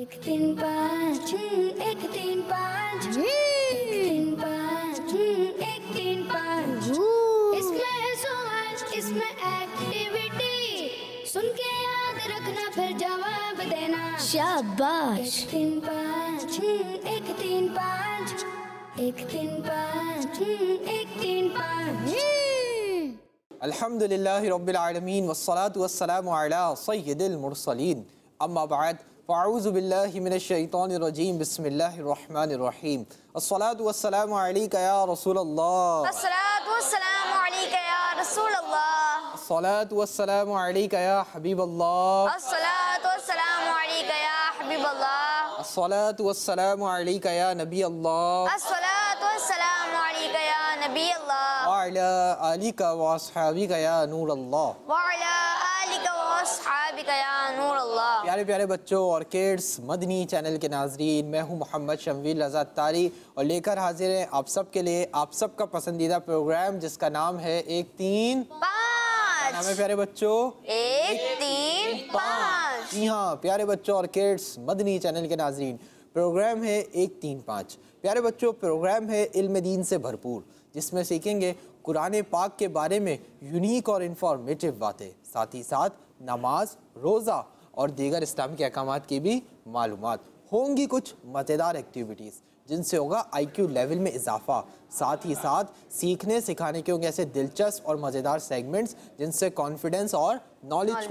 एक तीन पाँच एक तीन पाँच एक तीन पाँच एक तीन पाँच। इसमें है सवाल इसमें एक्टिविटी, सुन के याद रखना फिर जवाब देना। शाबाश। एक तीन पाँच एक तीन पाँच एक तीन पाँच एक तीन पाँच। अल्हम्दुलिल्लाहि रब्बिल आलमीन वस्सलातु वस्सलामु अला सय्यिदिल मुरसलीन अम्मा बाद फ़अऊज़ु बिल्लाहि मिनश शैतानिर रजीम बिस्मिल्लाहिर रहमानिर रहीम। अस्सलातु वस्सलामु अलैका या रसूलल्लाह। अस्सलातु वस्सलामु अलैका या रसूलल्लाह। अस्सलातु वस्सलामु अलैका या हबीबल्लाह। अस्सलातु वस्सलामु अलैका या हबीबल्लाह। अस्सलातु वस्सलामु अलैका या नबी अल्लाह। अस्सलातु वस्सलामु अलैका या नबी अल्लाह। व अला आलिका व अस्हाबिका या नूर अल्लाह। व अला आलिका व अस्हाबिका या नूर अल्लाह। प्यारे प्यारे बच्चों और किड्स, मदनी चैनल के नाजरीन, मैं हूं मोहम्मद शमवील रज़ा तारी और लेकर हाजिर हैं आप सब के लिए आप सबका पसंदीदा प्रोग्राम जिसका नाम है एक तीन पाँच। नाम है प्यारे बच्चों एक तीन पाँच। जी हाँ प्यारे बच्चों और किड्स, मदनी चैनल के नाजरीन, प्रोग्राम है एक तीन पाँच। प्यारे बच्चों, प्रोग्राम है इल्म दीन से भरपूर, जिसमें सीखेंगे कुरान पाक के बारे में यूनिक और इंफॉर्मेटिव बातें, साथ ही साथ नमाज, रोज़ा और दीगर इस्लामी अहकामात की भी मालूमात होंगी। कुछ मज़ेदार एक्टिविटीज़ जिनसे होगा IQ लेवल में इजाफा, साथ ही साथ सीखने सिखाने के होंगे ऐसे दिलचस्प और मज़ेदार सेगमेंट्स जिनसे कॉन्फिडेंस और नॉलेज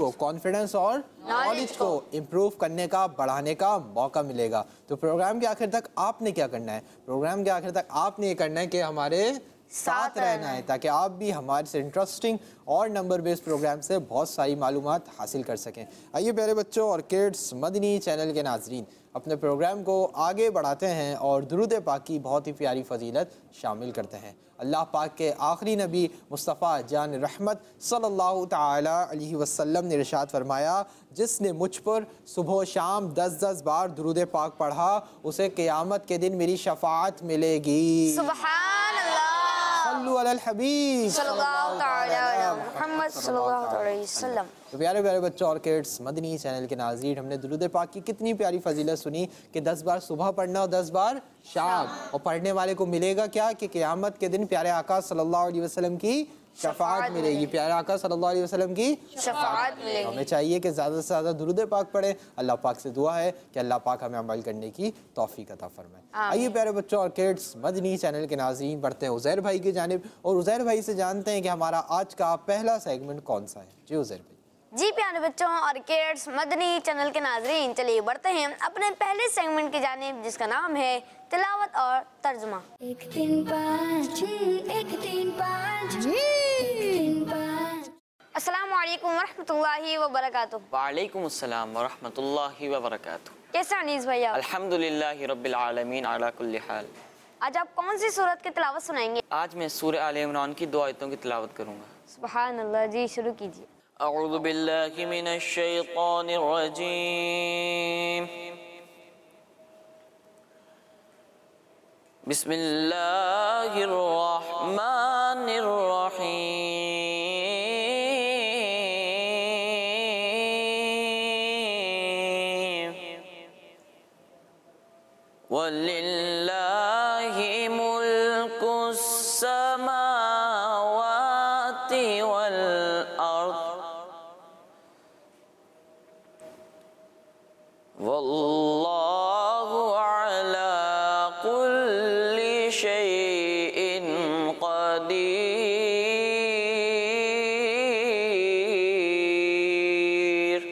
को इम्प्रूव करने का, बढ़ाने का मौका मिलेगा। तो प्रोग्राम के आखिर तक आपने क्या करना है? प्रोग्राम के आखिर तक आपने ये करना है कि हमारे साथ रहना है ताकि आप भी हमारे से इंटरेस्टिंग और नंबर बेस्ड प्रोग्राम से बहुत सारी मालूमात हासिल कर सकें। आइए प्यारे बच्चों और किड्स, मदनी चैनल के नाजरीन, अपने प्रोग्राम को आगे बढ़ाते हैं और दुरूद पाक की बहुत ही प्यारी फजीलत शामिल करते हैं। अल्लाह पाक के आखिरी नबी मुस्तफ़ा जान रहमत सल्लल्लाहु ताला अलैहि वसल्लम ने इरशाद फरमाया, जिसने मुझ पर सुबह शाम 10-10 बार दुरूद पाक पढ़ा उसे क़यामत के दिन मेरी शफ़ाअत मिलेगी। सुभान अल्लाह। सल्लु अलल हबीब सल्लल्लाहु ताला अला मुहम्मद सल्लल्लाहु अलैहि वसल्लम। तो प्यारे प्यारे बच्चों और किड्स, मदनी चैनल के नाज़रीन, हमने दुरूद पाक की कितनी प्यारी फजीलत सुनी कि 10 बार सुबह पढ़ना और 10 बार शाम, और पढ़ने वाले को मिलेगा क्या कि क़यामत के दिन प्यारे आका सल्लल्लाहु अलैहि वसल्लम की शफ़ाअत मिलेगी। प्यारे आका सल्लल्लाहु अलैहि वसल्लम की शफ़ाअत मिलेगी। हमें चाहिए कि ज़्यादा से ज़्यादा दुरूद पाक पढ़ें। अल्लाह पाक से दुआ है कि अल्लाह पाक हमें अमल करने की तौफीक अता फरमाए। आइए प्यारे बच्चों और किड्स, मदनी चैनल के नाज़रीन, बढ़ते हैं उज़ैर भाई की जानिब और उज़ैर भाई से जानते हैं कि हमारा आज का पहला सेगमेंट कौन सा है। जी उज़ैर भाई। जी प्यारे बच्चों और किड्स, मदनी चैनल के नाजरीन, चलिए बढ़ते हैं अपने पहले सेगमेंट की जानिब जिसका नाम है तिलावत और तर्जुमा। एक तीन पाँच एक तीन पाँच एक तीन पाँच। अस्सलामु अलैकुम वरहमतुल्लाहि वबरकातुहू। वालेकुम अस्सलाम वरहमतुल्लाहि वबरकातुहू। कैसे अनीस भैया? अल्हम्दुलिल्लाहि रब्बिल आलमीन अला कुल्ली हाल। आज आप कौन सी सूरत की तिलावत सुनाएंगे? आज मैं सूरह आले इमरान की 2 आयतों की तिलावत करूँगा। सुभान अल्लाह। जी शुरू कीजिए। अऊज़ु बिल्लाहि मिनश शैतानिर रजीम। बिस्मिल्लाहिर रहमानिर रहीम। वलिल्लाहि मुल्कुस समावाति वल अर्द वल्लाहु अला कुल्ली शैइन क़दीर।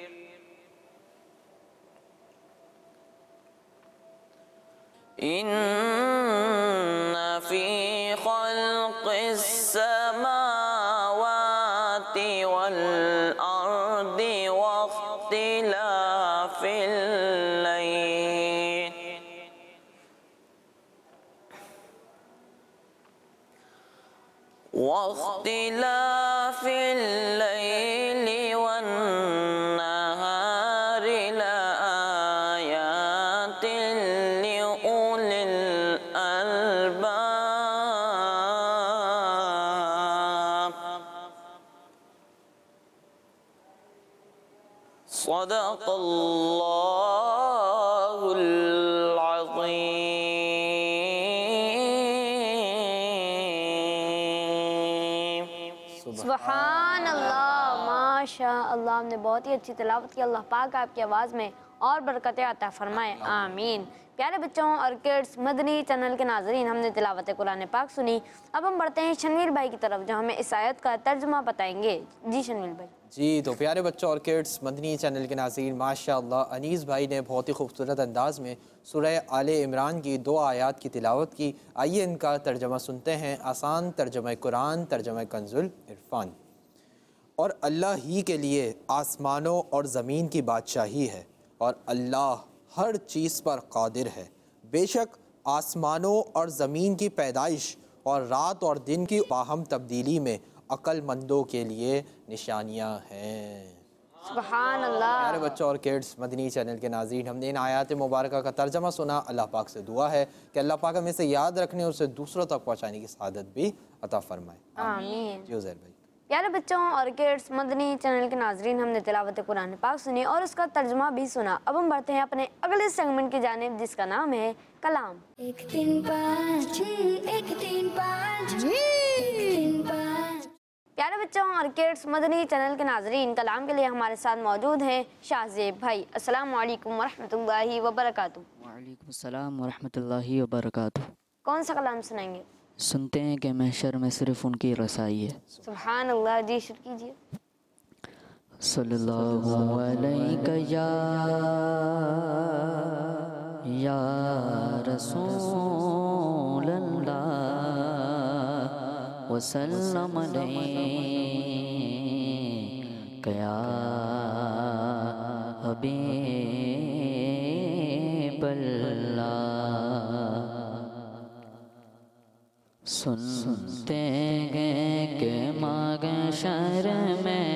इन्ना फी ख़ल्क़िस समावाति वल अर्दि वख्तिलाफ़िल लैल वन्नहारि लआयातिन लिउलिल अलबाब। सदक़ल्लाहुल सुभान अल्लाह, माशा अल्लाह। हमने बहुत ही अच्छी तिलावत की। अल्लाह पाक आपकी आवाज़ में और बरकतें अता फरमाए, आमीन। प्यारे बच्चों और किड्स, मदनी चैनल के नाज़रीन, हमने तिलावत कुरान पाक सुनी। अब हम बढ़ते हैं शनवीर भाई की तरफ, जो हमें इस आयत का तर्जुमा बताएंगे। जी शनवीर भाई। जी, तो प्यारे बच्चों और किड्स, मदनी चैनल के नाज़रीन, माशाअल्लाह अनीस भाई ने बहुत ही खूबसूरत अंदाज में सूरह आले इमरान की 2 आयात की तिलावत की। आइए इनका तर्जुमा सुनते हैं। आसान तर्जुमा कुरान, तर्जुमा कंजुल इरफान। और अल्लाह ही के लिए आसमानों और ज़मीन की बादशाही है, और अल्लाह हर चीज़ पर कादिर है। बेशक आसमानों और ज़मीन की पैदाइश और रात और दिन की बाहम तब्दीली में अक्लमंदों के लिए निशानियाँ हैं। सुभान अल्लाह। प्यारे बच्चों और किड्स, मदनी चैनल के नाज़रीन, हमने इन आयात मुबारक का तर्जमा सुना। अल्लाह पाक से दुआ है कि अल्लाह पाक हमें से याद रखने और उसे दूसरों तक पहुँचाने की सआदत भी अता फरमाए, आमीन। जी उज़ैर भाई। प्यारे बच्चों और किड्स, मदनी चैनल के नाज़रीन, हमने तिलावत कुरान पाक सुनी और उसका तर्जुमा भी सुना। अब हम बढ़ते हैं अपने अगले सेगमेंट की जानिब, जिसका नाम है कलाम। 1 3 5 1 3 5 3 5। प्यारे बच्चों और किड्स, मदनी चैनल के नाज़रीन, कलाम के लिए हमारे साथ मौजूद हैं शाहज़ेब भाई। अस्सलामु अलैकुम वरहमतुल्लाहि वबरकातुहू। वालेकुम सलाम वरहमतुल्लाहि वबरकातुहू। कौन सा कलाम सुनाएंगे? सुनते हैं कि महशर में सिर्फ उनकी रसाई है। सुभान अल्लाह, जी शुरू कीजिए। सल्लल्लाहु अलैका या रसूल अल्लाह वसल्लम अलैका या हबीब अल्लाह। सुनते हैं कि मागशर में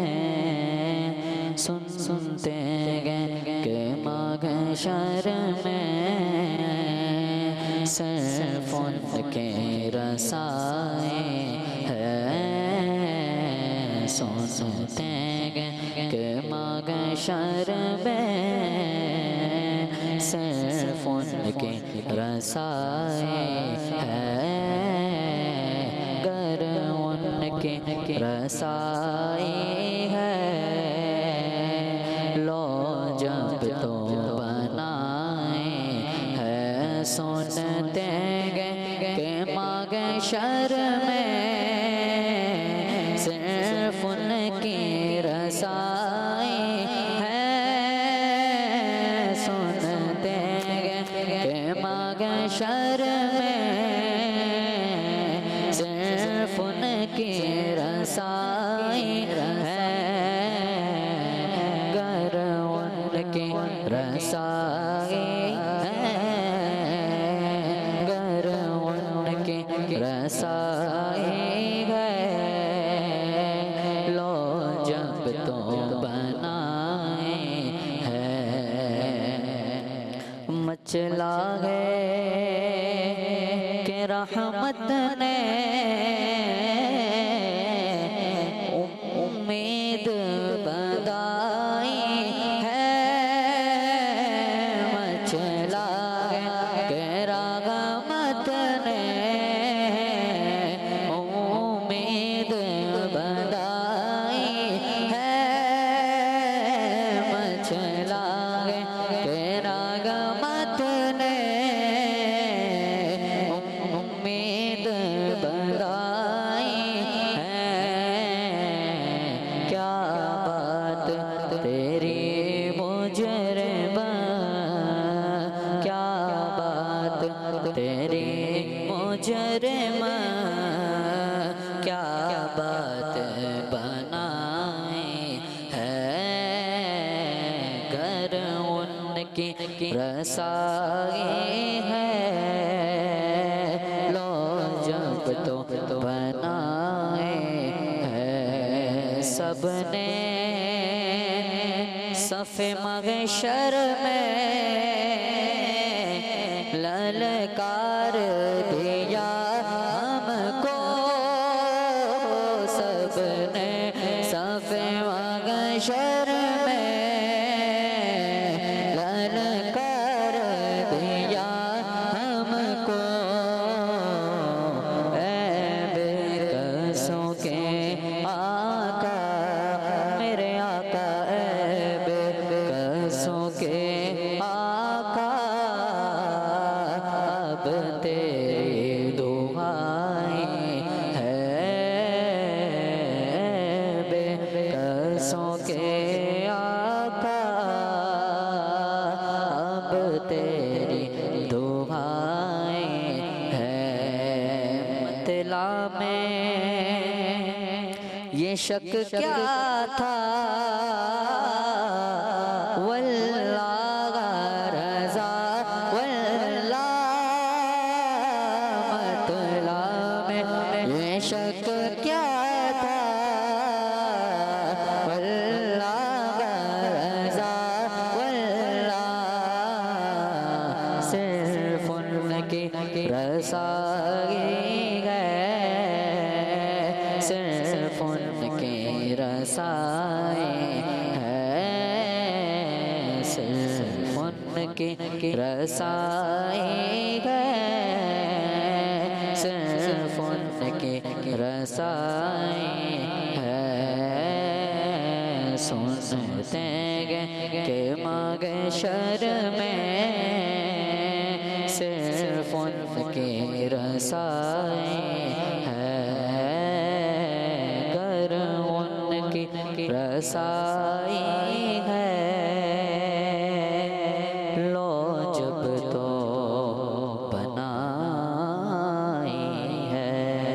सुनते हैं कि मागशर में सिर्फ उनके रसाए हैं। सुनते हैं कि मागशर में सिर्फ उनके रसाए हैं। गर उनके रसाई है लो जब तो बनाए है। सुनते हैं कि मागशर में सिर्फ उनकी रसाई है। सुनते हैं कि मागशर में सिर्फ उनकी रसाई है। गर उनकी रसाई है। गर उनकी रसाई है लो जब तो बनाए है। मचला है कि रहमत ने उम्मीद बधाई है। मचला है कि रहमत ने उम्मीद बधाई है। मचला है कि रहमत ने उम्मीद बधाई है। क्या बात तेरी मुजरिमा, क्या बात तेरी मुजरिमा, क्या बात बनाए है। घर उनकी रसाई है लो जब तो बनाए है। सबने सफ़े मगशर में ललकार दिया हमको। सबने सफ़े मगशर में ललकार दिया हमको। ऐ बेकसों के आका अब तेरी दुआएं हैं बेकसों के आका अब तेरी दुआएं हैं मतला में ये शक क्या था वल्लाह रज़ा वल्लाह मतला में ये शक क्या था वल्लाह रज़ा वल्लाह सिर्फ उनकी रज़ाई है सिर्फ उनकी रज़ाई है सिर्फ उनकी रज़ाई है सिर्फ उनकी रज़ाई है सुनते हैं कि महशर में सिर्फ उनकी रज़ाई है गर उनकी रज़ाई है लो जब तो बनाई है।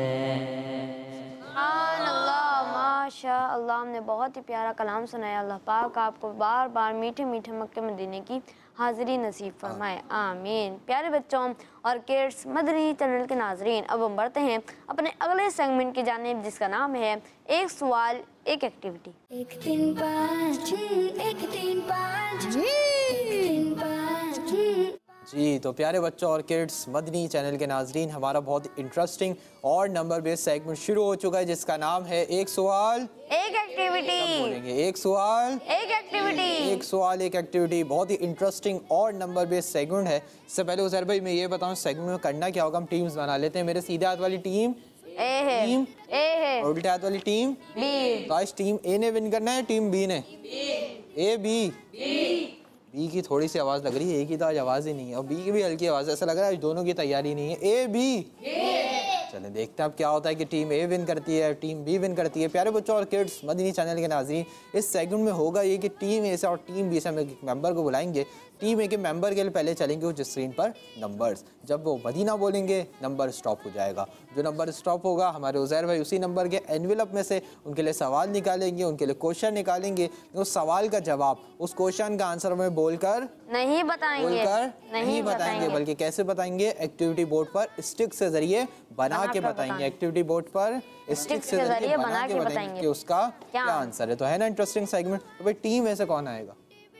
माशा अल्लाह, हमने बहुत ही प्यारा कलाम सुनाया। अल्लाह पाक आपको बार बार मीठे मीठे मक्के मदीने की हाज़िरी नसीब फरमाए, आमीन। प्यारे बच्चों और किड्स मदनी चैनल के नाजरीन, अब हम बढ़ते हैं अपने अगले सेगमेंट की जानिब, जिसका नाम है एक सवाल एक एक्टिविटी। 1 3 5 1 3 5 1 3 5 जी तो प्यारे बच्चों और किड्स मदनी चैनल के नाजरीन, हमारा बहुत इंटरेस्टिंग और नंबर बेस्ड सेगमेंट शुरू हो चुका है, जिसका नाम है एक सवाल एक एक्टिविटी। बोलेंगे एक सवाल एक एक्टिविटी। एक सवाल एक एक्टिविटी। बहुत ही इंटरेस्टिंग और नंबर बेस्ड सेगमेंट है। इससे पहले उज़ैर भाई मैं ये बताऊं सेगमेंट में करना क्या होगा। हम टीम्स बना लेते हैं। मेरे सीधे हाथ वाली टीम ए है, टीम ए है, और उल्टे हाथ वाली टीम बी। तो आज टीम ए ने विन करना है, टीम बी ने ए बी बी की थोड़ी सी आवाज़ लग रही है, ए की तो आज आवाज़ ही नहीं है और बी की भी हल्की आवाज़ है। ऐसा लग रहा है आज दोनों की तैयारी नहीं है। ए बी चलें देखते हैं अब क्या होता है कि टीम ए विन करती है टीम बी विन करती है। प्यारे बच्चों और किड्स मदनी चैनल के नाज़रीन, इस सेगमेंट में होगा ये कि टीम ए से और टीम बी से हम एक मेंबर को बुलाएंगे। टीम ए के मेंबर के लिए पहले चलेंगे कुछ स्क्रीन पर नंबर्स। जब वो मदीना बोलेंगे नंबर स्टॉप हो जाएगा। जो नंबर स्टॉप होगा हमारे उज़ैर भाई उसी नंबर के एनवेलप में से उनके लिए सवाल निकालेंगे, उनके लिए क्वेश्चन निकालेंगे। उस सवाल का जवाब उस क्वेश्चन का आंसर हमें बोलकर नहीं बताएंगे, नहीं बताएंगे, बल्कि कैसे बताएंगे? एक्टिविटी बोर्ड पर स्टिक से जरिए बना के बताएंगे। एक्टिविटी बोर्ड पर स्टिक से जरिए बना के बताएंगे कि उसका क्या आंसर है। तो है ना इंटरेस्टिंग सेगमेंट। तो भाई टीम ऐसे कौन आएगा?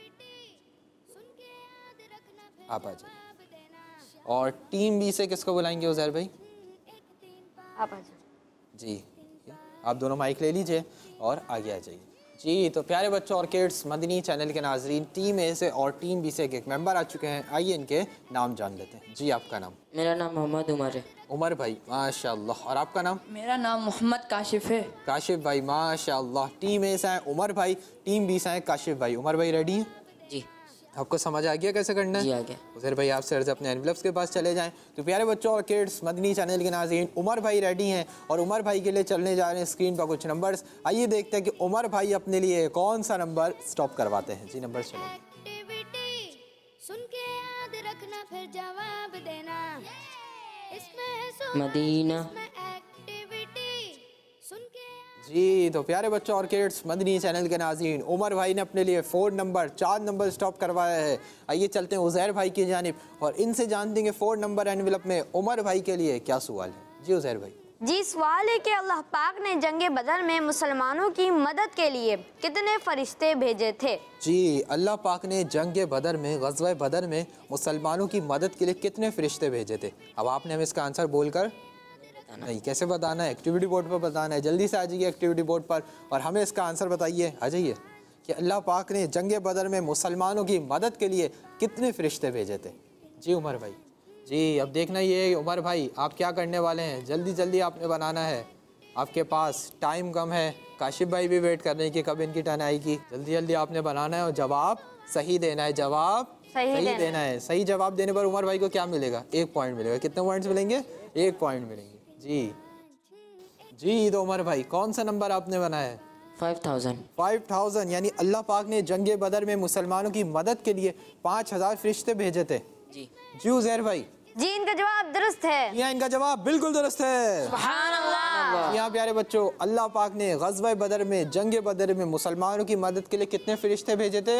आप आ जाइए। और टीम बी से किसको बुलाएंगे उज़ैर भाई? आप आ जाओ जी, आप दोनों माइक ले लीजिए और आगे आ जाइए। जी तो प्यारे बच्चों और किड्स मदनी चैनल के नाजरीन, टीम ए से और टीम बी से एक मेंबर आ चुके हैं। आइए इनके नाम जान लेते हैं। जी आपका नाम? मेरा नाम मोहम्मद उमर है। उमर भाई माशाल्लाह। और आपका नाम? मेरा नाम मोहम्मद काशिफ है। काशिफ भाई माशाल्लाह। टीम ए से हैं उमर भाई, टीम बी से हैं काशिफ भाई। उमर भाई रेडी हैं? जी आपको समझ आ गया कैसे करना है? जी आ गया। उज़ैर भाई आप सर से अपने एनवेलप्स के पास चले जाएं। तो प्यारे बच्चों और किड्स मदनी चैनल के नाज़रीन, उमर भाई रेडी हैं और उमर भाई के लिए चलने जा रहे हैं स्क्रीन पर कुछ नंबर्स। आइए देखते हैं कि उमर भाई अपने लिए कौन सा नंबर स्टॉप करवाते हैं। जी नंबर चलो। एक्टिविटी सुन के याद रखना फिर जवाब देना। इसमें है सवाल, मदीना। इसमें एक्टिविटी सुन के जी तो प्यारे बच्चों और किड्स मदनी चैनल के नाज़रीन, उमर भाई ने अपने लिए 4 नंबर स्टॉप करवाया है। आइए चलते हैं उज़ैर भाई की जानिब और इनसे जानते हैं 4 नंबर एनवेलप में उमर भाई के लिए क्या सवाल है। जी उज़ैर भाई। जी सवाल है कि अल्लाह पाक ने जंगे बदर में मुसलमानों की मदद के लिए कितने फरिश्ते भेजे थे? जी अल्लाह पाक ने जंग बदर में ग़ज़वा बदर में मुसलमानों की मदद के लिए कितने फरिश्ते भेजे थे? अब आपने हमें इसका आंसर बोलकर नहीं, कैसे बताना है? एक्टिविटी बोर्ड पर बताना है। जल्दी से आ जाइए एक्टिविटी बोर्ड पर और हमें इसका आंसर बताइए। आ जाइए कि अल्लाह पाक ने जंग बदर में मुसलमानों की मदद के लिए कितने फरिश्ते भेजे थे? जी उमर भाई। जी अब देखना ये उमर भाई आप क्या करने वाले हैं, जल्दी जल्दी आपने बनाना है। आपके पास टाइम कम है। काशिफ भाई भी वेट कर रहे हैं कि कब इनकी टर्न आएगी। जल्दी जल्दी आपने बनाना है और जवाब सही देना है जवाब, सही देना है। सही जवाब देने पर उमर भाई को क्या मिलेगा? 1 पॉइंट मिलेगा। कितने पॉइंट्स मिलेंगे? 1 पॉइंट मिलेंगे। जी तो उमर भाई कौन सा नंबर आपने बनाया है? 5000। 5000 यानी अल्लाह पाक ने जंगे बदर में मुसलमानों की मदद के लिए 5000 फरिश्ते भेजे थे। जी उज़ैर भाई, जी इनका जवाब दुरुस्त है। यहाँ इनका जवाब बिल्कुल दुरुस्त है। सुभान अल्लाह। यहाँ प्यारे बच्चों, अल्लाह पाक ने ग़ज़वा बदर में, जंगे बदर में मुसलमानों की मदद के लिए कितने फरिश्ते भेजे थे?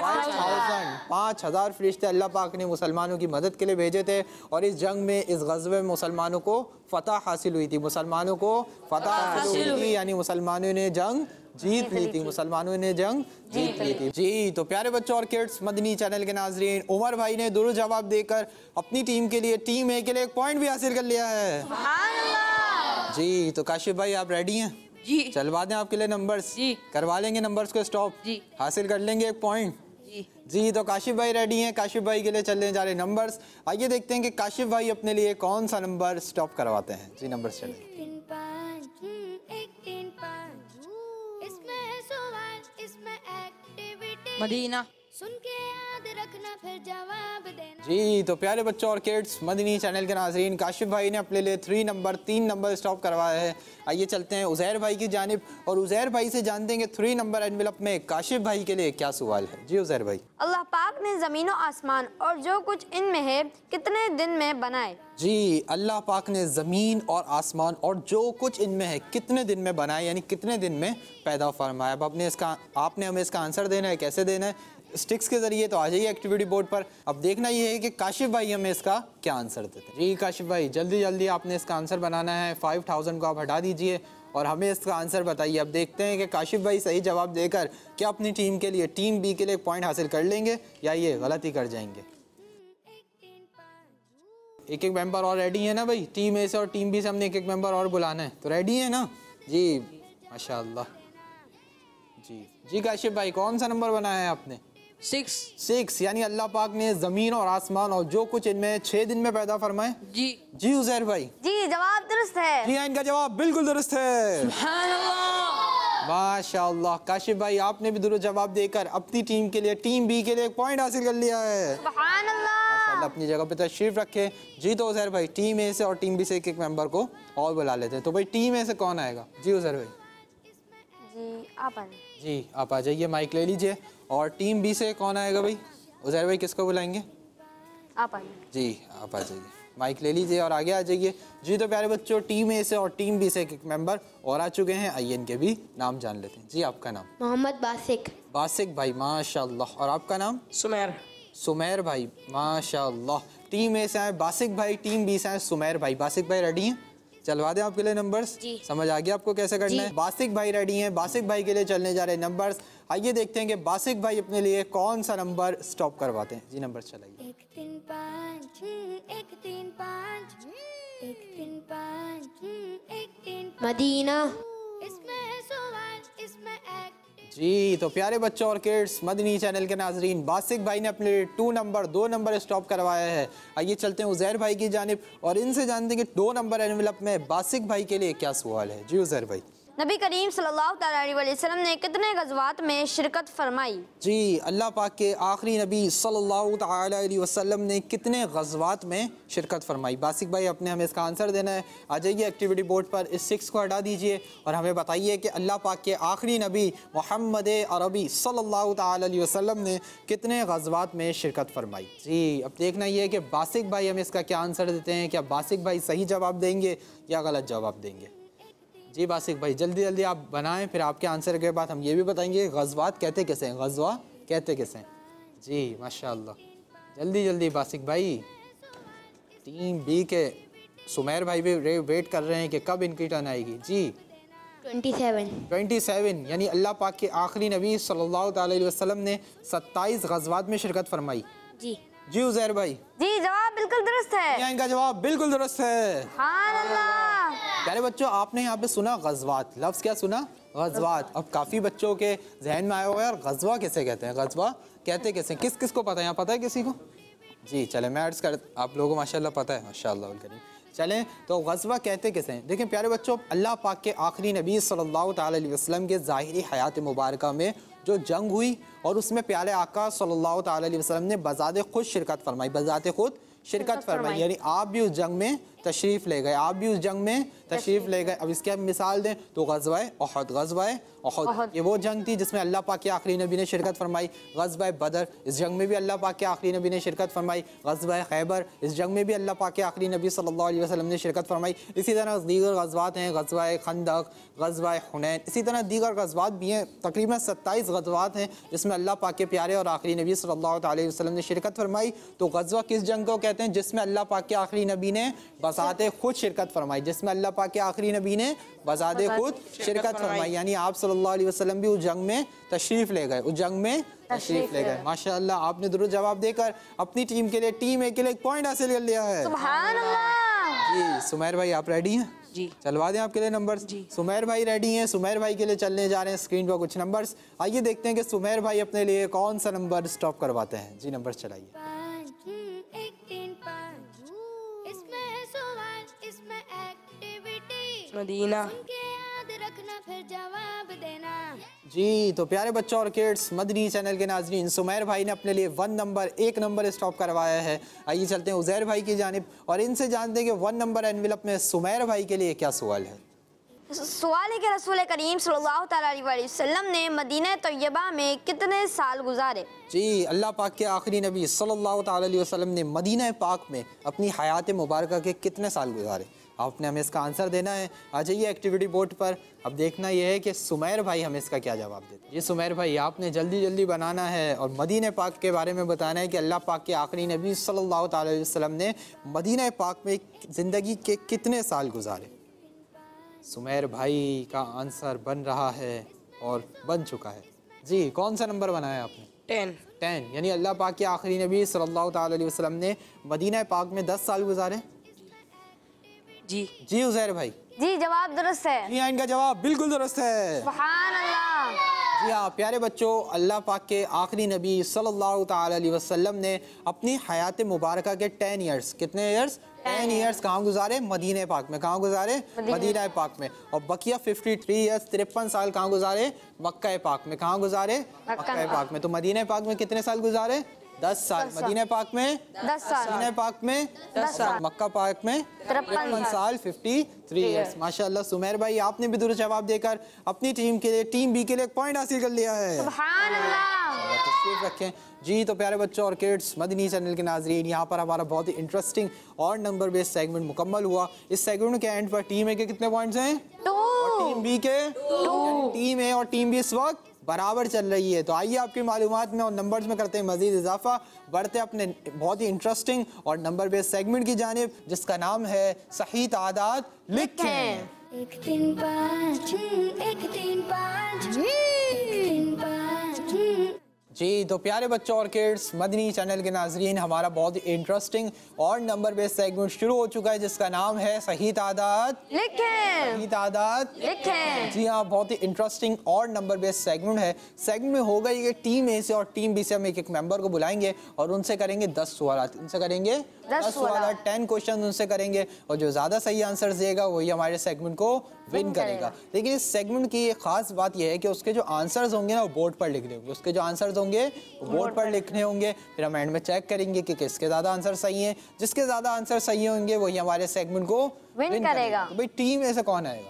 5000 फरिश्ते अल्लाह पाक ने मुसलमानों की मदद के लिए भेजे थे। और इस जंग में, इस ग़ज़वे में मुसलमानों को फ़तह हासिल हुई थी। मुसलमानों को फ़तह हासिल हुई थी यानी मुसलमानों ने जंग जीत ली थी। मुसलमानों ने जंग जीत ली थी। जी तो प्यारे बच्चों और किड्स, मदनी चैनल के नाजरीन, उमर भाई ने दुरुस्त जवाब देकर अपनी टीम के लिए, टीम ए के लिए 1 पॉइंट भी हासिल कर लिया है। सुभान अल्लाह। जी तो काशिफ भाई आप रेडी हैं? जी। चलवा दें आपके लिए नंबर्स? जी। करवा लेंगे नंबर्स को स्टॉप? जी। हासिल कर लेंगे 1 पॉइंट? जी तो काशिफ भाई रेडी हैं। काशिफ भाई के लिए चलने जा रहे नंबर्स। आइए देखते हैं कि काशिफ भाई अपने लिए कौन सा नंबर स्टॉप करवाते हैं। जी नंबर्स चलें। 3 5 1 3 5 इसमें है सवाल, इसमें एक्टिविटी। मदीना। सुन के याद रखना फिर जवाब देना। जी तो प्यारे बच्चों और किड्स, मदनी चैनल के नाजरीन, काशिफ भाई ने अपने लिए 3 नंबर स्टॉप करवाया है। आइए चलते हैं उज़ैर भाई की जानिब और उज़ैर भाई से जान देंगे 3 नंबर एनवेलप में काशिफ भाई के लिए क्या सवाल है। जी उज़ैर भाई। अल्लाह पाक ने ज़मीन और आसमान और जो कुछ इनमें है कितने दिन में बनाए? जी अल्लाह पाक ने ज़मीन और आसमान और जो कुछ इनमें है कितने दिन में बनाए, यानी कितने दिन में पैदा फरमाया। अब आपने हमें इसका आंसर देना है। कैसे देना है? स्टिक्स के ज़रिए। तो आ जाइए एक्टिविटी बोर्ड पर। अब देखना ये है कि काशिफ भाई हमें इसका क्या आंसर देते हैं। जी काशिफ भाई जल्दी जल्दी आपने इसका आंसर बनाना है। 5000 को आप हटा दीजिए और हमें इसका आंसर बताइए। अब देखते हैं कि काशिफ भाई सही जवाब देकर क्या अपनी टीम के लिए, टीम बी के लिए 1 पॉइंट हासिल कर लेंगे या ये गलती कर जाएंगे। एक मेंबर और रेडी है ना भाई? टीम ए से और टीम बी से हमने एक मेंबर और बुलाना है, तो रेडी है ना? जी माशाअल्लाह। जी काशिफ भाई कौन सा नंबर बनाया है आपने? 6 यानी अल्लाह पाक ने ज़मीन और आसमान और जो कुछ इनमें 6 दिन में पैदा फरमाए। जी उज़ैर भाई। जी जवाब दुरुस्त है। जी इनका जवाब बिल्कुल दुरुस्त है। माशाअल्लाह। काशिफ भाई आपने भी दुरुस्त जवाब देकर अपनी टीम के लिए, टीम बी के लिए 1 पॉइंट हासिल कर लिया है। सुभान अल्लाह। माशाअल्लाह अपनी जगह पे तशरीफ रखे। जी तो उज़ैर भाई टीम ए से और टीम बी से एक मेंबर को और बुला लेते हैं। तो भाई टीम ए से कौन आएगा? जी उज़ैर भाई। जी आप आ जाइए। जी आप आ जाइए, माइक ले लीजिए। और टीम बी से कौन आएगा भाई? उज़ैर भाई किसको बुलाएंगे? आप आइए। जी आप आ जाइए, माइक ले लीजिए और आगे आ जाइए। जी तो प्यारे बच्चों, टीम ए से और टीम बी से एक मेंबर और आ चुके हैं। आइए इनके भी नाम जान लेते हैं। जी आपका नाम? मोहम्मद बासिक। बासिक भाई माशाअल्लाह। और आपका नाम? सुमेर। सुमेर भाई माशाअल्लाह। टीम ए से आए बासिक भाई, टीम बी से आए सुमेर भाई। बासिक भाई रेडी हैं? चलवा दें आपके लिए नंबर्स? जी। समझ आ गया आपको कैसे करना है? बासिक भाई रेडी हैं। बासिक भाई के लिए चलने जा रहे हैं नंबर्स। आइए देखते हैं कि बासिक भाई अपने लिए कौन सा नंबर स्टॉप करवाते हैं। जी नंबर चलाइए। 1 3 5 1 3 5 1 3 5 1 3 मदीना। इसमें है सवाल, इसमें एक्टिविटी। जी तो प्यारे बच्चों और किड्स, मदनी चैनल के नाजरीन, बासिक भाई ने अपने लिए 2 नंबर स्टॉप करवाया है। आइए चलते हैं उज़ैर भाई की जानिब और इनसे जानते हैं कि 2 नंबर एनवेलप में बासिक भाई के लिए क्या सवाल है। जी उज़ैर भाई। नबी करीम सल्लल्लाहु अलैहि वसल्लम ने कितने गज़वात में शिरकत फरमाई? जी अल्लाह पाक के आखिरी नबी सल्लल्लाहु अलैहि वसल्लम ने कितने गज़वात में शिरकत फरमाई? बासिक भाई अपने हमें इसका आंसर देना है। आ जाइए एक्टिविटी बोर्ड पर, इस 6 को हटा दीजिए और हमें बताइए कि अल्लाह पाक के आखिरी नबी मोहम्मद अरबी सल्लल्लाहु अलैहि वसल्लम ने कितने गज़वात में शिरकत फरमाई। जी अब देखना ये है कि बासिक भाई हमें इसका क्या आंसर देते हैं। क्या बासिक भाई सही जवाब देंगे या गलत जवाब देंगे? जी बासिक भाई जल्दी जल्दी आप बनाएं, फिर आपके आंसर के बाद हम ये भी बताएंगे गज़वात कहते कैसे हैं, गज़वा कहते कैसे हैं। जी माशाअल्लाह, जल्दी जल्दी बासिक भाई। टीम बी के सुमेर भाई भी वेट कर रहे हैं कि कब इनकी टर्न आएगी। जी 27 यानी अल्लाह पाक के आखिरी नबी सल्लल्लाहु अलैहि वसल्लम ने 27 गज़वात में शिरकत फरमाई। जी उज़ैर भाई। जी जवाब बिल्कुल दुरुस्त है। इनका जवाब बिल्कुल दुरुस्त है। सुभान अल्लाह। प्यारे बच्चों, आपने यहाँ पे सुना गज़वात, लफ्ज़ क्या सुना? गज़वात। अब काफ़ी बच्चों के जहन में आया होगा यार गज़वा कैसे कहते हैं, गज़वा कहते कैसे? किस किस को पता है? यहाँ पता है किसी को? जी चले मैं अर्ज़ कर, आप लोगों को माशाल्लाह पता है, माशाल्लाह करीम। चलें तो गज़वा कहते कैसे हैं? देखिए प्यारे बच्चों, अल्लाह पाक के आखिरी नबी सल्लल्लाहु अलैहि वसल्लम के ज़ाहिरी हयात मुबारका में जो जंग हुई और उसमें प्यारे आका सल्लल्लाहु ताला अलैहि वसल्लम ने बजाते खुद शिरकत फरमाई, बजाते खुद शिरकत फरमाई, यानी आप भी उस जंग में तशरीफ़ ले गए, आप भी उस जंग में तशरीफ़ ले गए। अब इसके हम मिसाल दें तो ग़ज़वा उहद ये वो जंग थी जिसमें अल्लाह पाक के आखिरी नबी ने शिरकत फरमाई। ग़ज़वा बदर, इस जंग में भी अल्लाह पाक के आखिरी नबी ने शिरकत फरमाई। ग़ज़वा खैबर, इस जंग में भी अल्लाह पाक के आखिरी नबी सल्लल्लाहु अलैहि वसल्लम ने शिरकत फरमाई। इसी तरह दीगर ग़ज़वात हैं, ग़ज़वा खंदक, ग़ज़वा हुनैन, इसी तरह दीगर ग़ज़वात भी हैं। तकरीबन 27 ग़ज़वात हैं जिसमें अल्लाह पाक के प्यारे और आखिरी नबी सल्लल्लाहु अलैहि वसल्लम ने शिरकत फरमाई। तो ग़ज़वा किस जंग को कहते हैं? जिसमें अल्लाह पाक के आखिरी नबी ने बज़ाते खुद शिरकत फरमाई, जिसमें अल्लाह पाक के आखिरी नबी ने बज़ाते खुद शिरकत फरमाई, यानी आप सल्लल्लाहु अलैहि वसल्लम भी उस जंग में तशरीफ़ ले गए, उस जंग में तशरीफ़ ले गए। माशाअल्लाह, आपने दुरुस्त जवाब देकर अपनी टीम के लिए, टीम ए के लिए 1 पॉइंट हासिल कर लिया है। सुभान अल्लाह। जी सुमैर भाई, आप रेडी हैं? जी। चलवा दें आपके लिए नंबर्स। सुमैर भाई रेडी हैं। सुमैर भाई के लिए चलने जा रहे हैं स्क्रीन पर कुछ नंबर्स। आइए देखते हैं कि सुमैर भाई अपने लिए कौन सा नंबर स्टॉप करवाते हैं। जी नंबर्स चलाइए। 1 3 5 इसमें है सवाल, इसमें एक्टिविटी, मदीना। सुन के याद रखना फिर जवाब देना। जी तो प्यारे बच्चों और किड्स, मदनी चैनल के नाज़रीन, सुमैर भाई ने अपने लिए 1 नंबर स्टॉप करवाया है। आइए चलते हैं उज़ैर भाई की जानिब और इनसे जानते हैं कि 1 नंबर एनवेलप में सुमैर भाई के लिए क्या सवाल है। सवाल है कि रसूल करीम सल्लल्लाहु तआला अलैहि वसल्लम ने मदीना तैयबा में कितने साल गुजारे? जी अल्लाह पाक के आखिरी नबी सल्लल्लाहु तआला अलैहि वसल्लम ने मदीना पाक में अपनी हयात मुबारक के कितने साल गुजारे? आपने हमें इसका आंसर देना है। आ जाइए एक्टिविटी बोर्ड पर। अब देखना यह है कि सुमैर भाई हमें इसका क्या जवाब देते हैं। ये सुमैर भाई, आपने जल्दी जल्दी बनाना है और मदीना पाक के बारे में बताना है कि अल्लाह पाक के आखिरी नबी सल्लल्लाहु तआला अलैहि वसल्लम ने मदीना पाक में ज़िंदगी के कितने साल गुजारे। सुमैर भाई का आंसर बन रहा है और बन चुका है। जी कौन सा नंबर बनाया आपने? 10, यानी अल्लाह पाक के आखिरी नबी सल्लल्लाहु तआला अलैहि वसल्लम ने मदीना पाक में 10 साल गुजारे। जी उज़ैर भाई। जी जवाब दुरुस्त है। जी हाँ, इनका जवाब बिल्कुल दुरुस्त है। सुभान अल्लाह। जी हाँ प्यारे बच्चों, अल्लाह पाक के आखिरी नबी सल्लल्लाहु तआला अलैहि वसल्लम ने अपनी हयात मुबारक के 10 ईयर्स, कितने ईयर्स? 10 ईयर्स कहाँ गुजारे? मदीना पाक में। कहाँ गुजारे? मदीना पाक में। और बकिया 53 ईयर्स, 53 साल कहाँ गुजारे? मक्का पाक में। कहाँ गुजारे? मक्का पाक में। तो मदीना पाक में कितने साल गुजारे? 10 साल। मदीना पाक में 10 साल। मदीना पाक में 10 साल। मक्का पाक में 53 साल, 53 ईयर्स। माशाअल्लाह सुमैर भाई, आपने भी दुरुस्त जवाब देकर अपनी टीम के लिए, टीम बी के लिए 1 पॉइंट हासिल कर लिया है। सुभान अल्लाह। तशरीफ रखें। जी तो प्यारे बच्चों और किड्स, मदनी चैनल के नाजरीन, यहाँ पर हमारा बहुत ही इंटरेस्टिंग और नंबर बेस्ड सेगमेंट मुकम्मल हुआ। इस सेगमेंट के एंड पर टीम ए के कितने पॉइंट्स हैं? 2 और टीम बी के 2। टीम ए और टीम बी इस वक्त बराबर चल रही है। तो आइए आपकी मालूमात में और नंबर्स में करते हैं मजीद इजाफा, बढ़ते अपने बहुत ही इंटरेस्टिंग और नंबर बेस्ड सेगमेंट की जानिब, जिसका नाम है सही तादाद लिखें। 1 3 5 1 3 5 1 3 5। जी तो प्यारे बच्चों और किड्स, मदनी चैनल के नाजरीन, हमारा बहुत ही इंटरेस्टिंग और नंबर बेस्ड सेगमेंट शुरू हो चुका है जिसका नाम है सही तादाद लिखें। सही तादाद लिखें। जी हाँ, बहुत ही इंटरेस्टिंग और नंबर बेस्ड सेगमेंट है। सेगमेंट में होगा ये, टीम ए से और टीम बी से हम एक मेंबर को बुलाएंगे और उनसे करेंगे 10 सवाल। उनसे करेंगे 10 सवाल, 10 क्वेश्चन उनसे करेंगे और जो ज़्यादा सही आंसर देगा वही हमारे सेगमेंट को विन करेगा। लेकिन इस सेगमेंट की एक खास बात यह है कि उसके जो आंसर्स होंगे ना वो बोर्ड पर लिखने होंगे। उसके जो आंसर्स होंगे वो बोर्ड पर लिखने होंगे। फिर हम एंड में चेक करेंगे कि किसके ज़्यादा आंसर सही हैं। जिसके ज़्यादा आंसर सही होंगे वही हमारे सेगमेंट को विन करेगा। तो भाई टीम ए से कौन आएगा?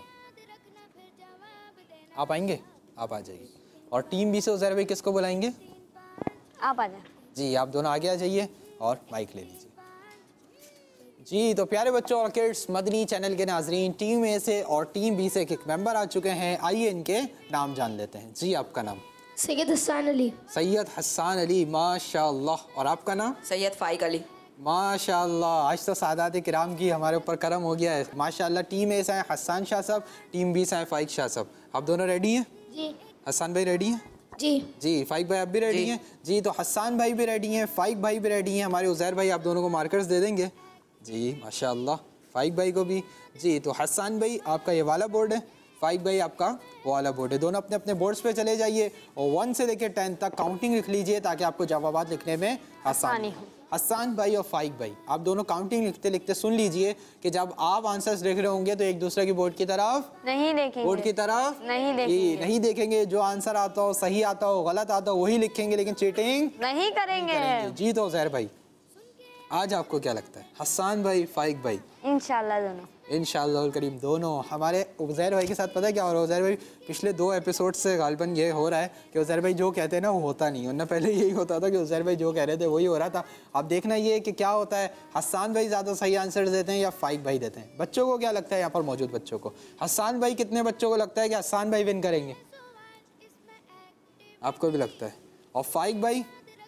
आप आएंगे? आप आ जाइए। और टीम बी से उज़ैर भाई किसको बुलाएंगे? आप आ जाए। जी आप दोनों आगे आ जाइए और माइक ले लीजिए। जी तो प्यारे बच्चों और किड्स, मदनी चैनल के नाजरीन, टीम ए से और टीम बी से एक मेंबर आ चुके हैं। आइए इनके नाम जान लेते हैं। जी आपका नाम? सैयद हसन अली। सैयद हसन अली, माशाअल्लाह। और आपका नाम? सैयद फाइक अली। माशाअल्लाह, आज तो सादात किराम की हमारे ऊपर करम हो गया है। माशाअल्लाह। टीम ए से हैं हसन शाह साहब, टीम बी से हैं फाइक शाह साहब। आप दोनों रेडी हैं? जी। हसन भाई रेडी हैं? जी। फाइक भाई आप भी रेडी हैं? जी तो हसन भाई भी रेडी हैं, फाइक भाई भी रेडी हैं। हमारे उज़ैर भाई आप दोनों को मार्कर्स दे देंगे? जी माशाअल्लाह। फाइक भाई को भी। जी तो हसन भाई आपका ये वाला बोर्ड है, फाइक भाई आपका वो वाला बोर्ड है। दोनों अपने अपने बोर्ड्स पे चले जाइए और 1 से लेकर 10 तक काउंटिंग लिख लीजिए ताकि आपको जवाबात लिखने में आसानी हो। हसन भाई और फाइक भाई, आप दोनों काउंटिंग लिखते लिखते सुन लीजिए कि जब आप आंसर्स लिख रहे होंगे तो एक दूसरे की बोर्ड की तरफ नहीं देखेंगे, बोर्ड की तरफ नहीं जी, देखेंगे, नहीं देखेंगे। जो आंसर आता हो, सही आता हो, गलत आता हो, वही लिखेंगे, लेकिन चीटिंग नहीं करेंगे। जी तो उज़ैर भाई, आज आपको क्या लगता है, हसन भाई फाइक भाई? इंशाल्लाह दोनों, इंशाअल्लाह करीम दोनों। हमारे उज़ैर भाई के साथ पता है क्या हो रहा है? उज़ैर भाई पिछले 2 एपिसोड से गालिबन ये हो रहा है कि उज़ैर भाई जो कहते हैं ना वो होता नहीं, वरना पहले यही होता था कि उज़ैर भाई जो कह रहे थे वही हो रहा था। अब देखना ये कि क्या होता है, हसन भाई ज़्यादा सही आंसर देते हैं या फाइक भाई देते हैं? बच्चों को क्या लगता है, यहाँ पर मौजूद बच्चों को, हसन भाई कितने बच्चों को लगता है कि हसन भाई विन करेंगे? आपको भी लगता है? और फाइक भाई?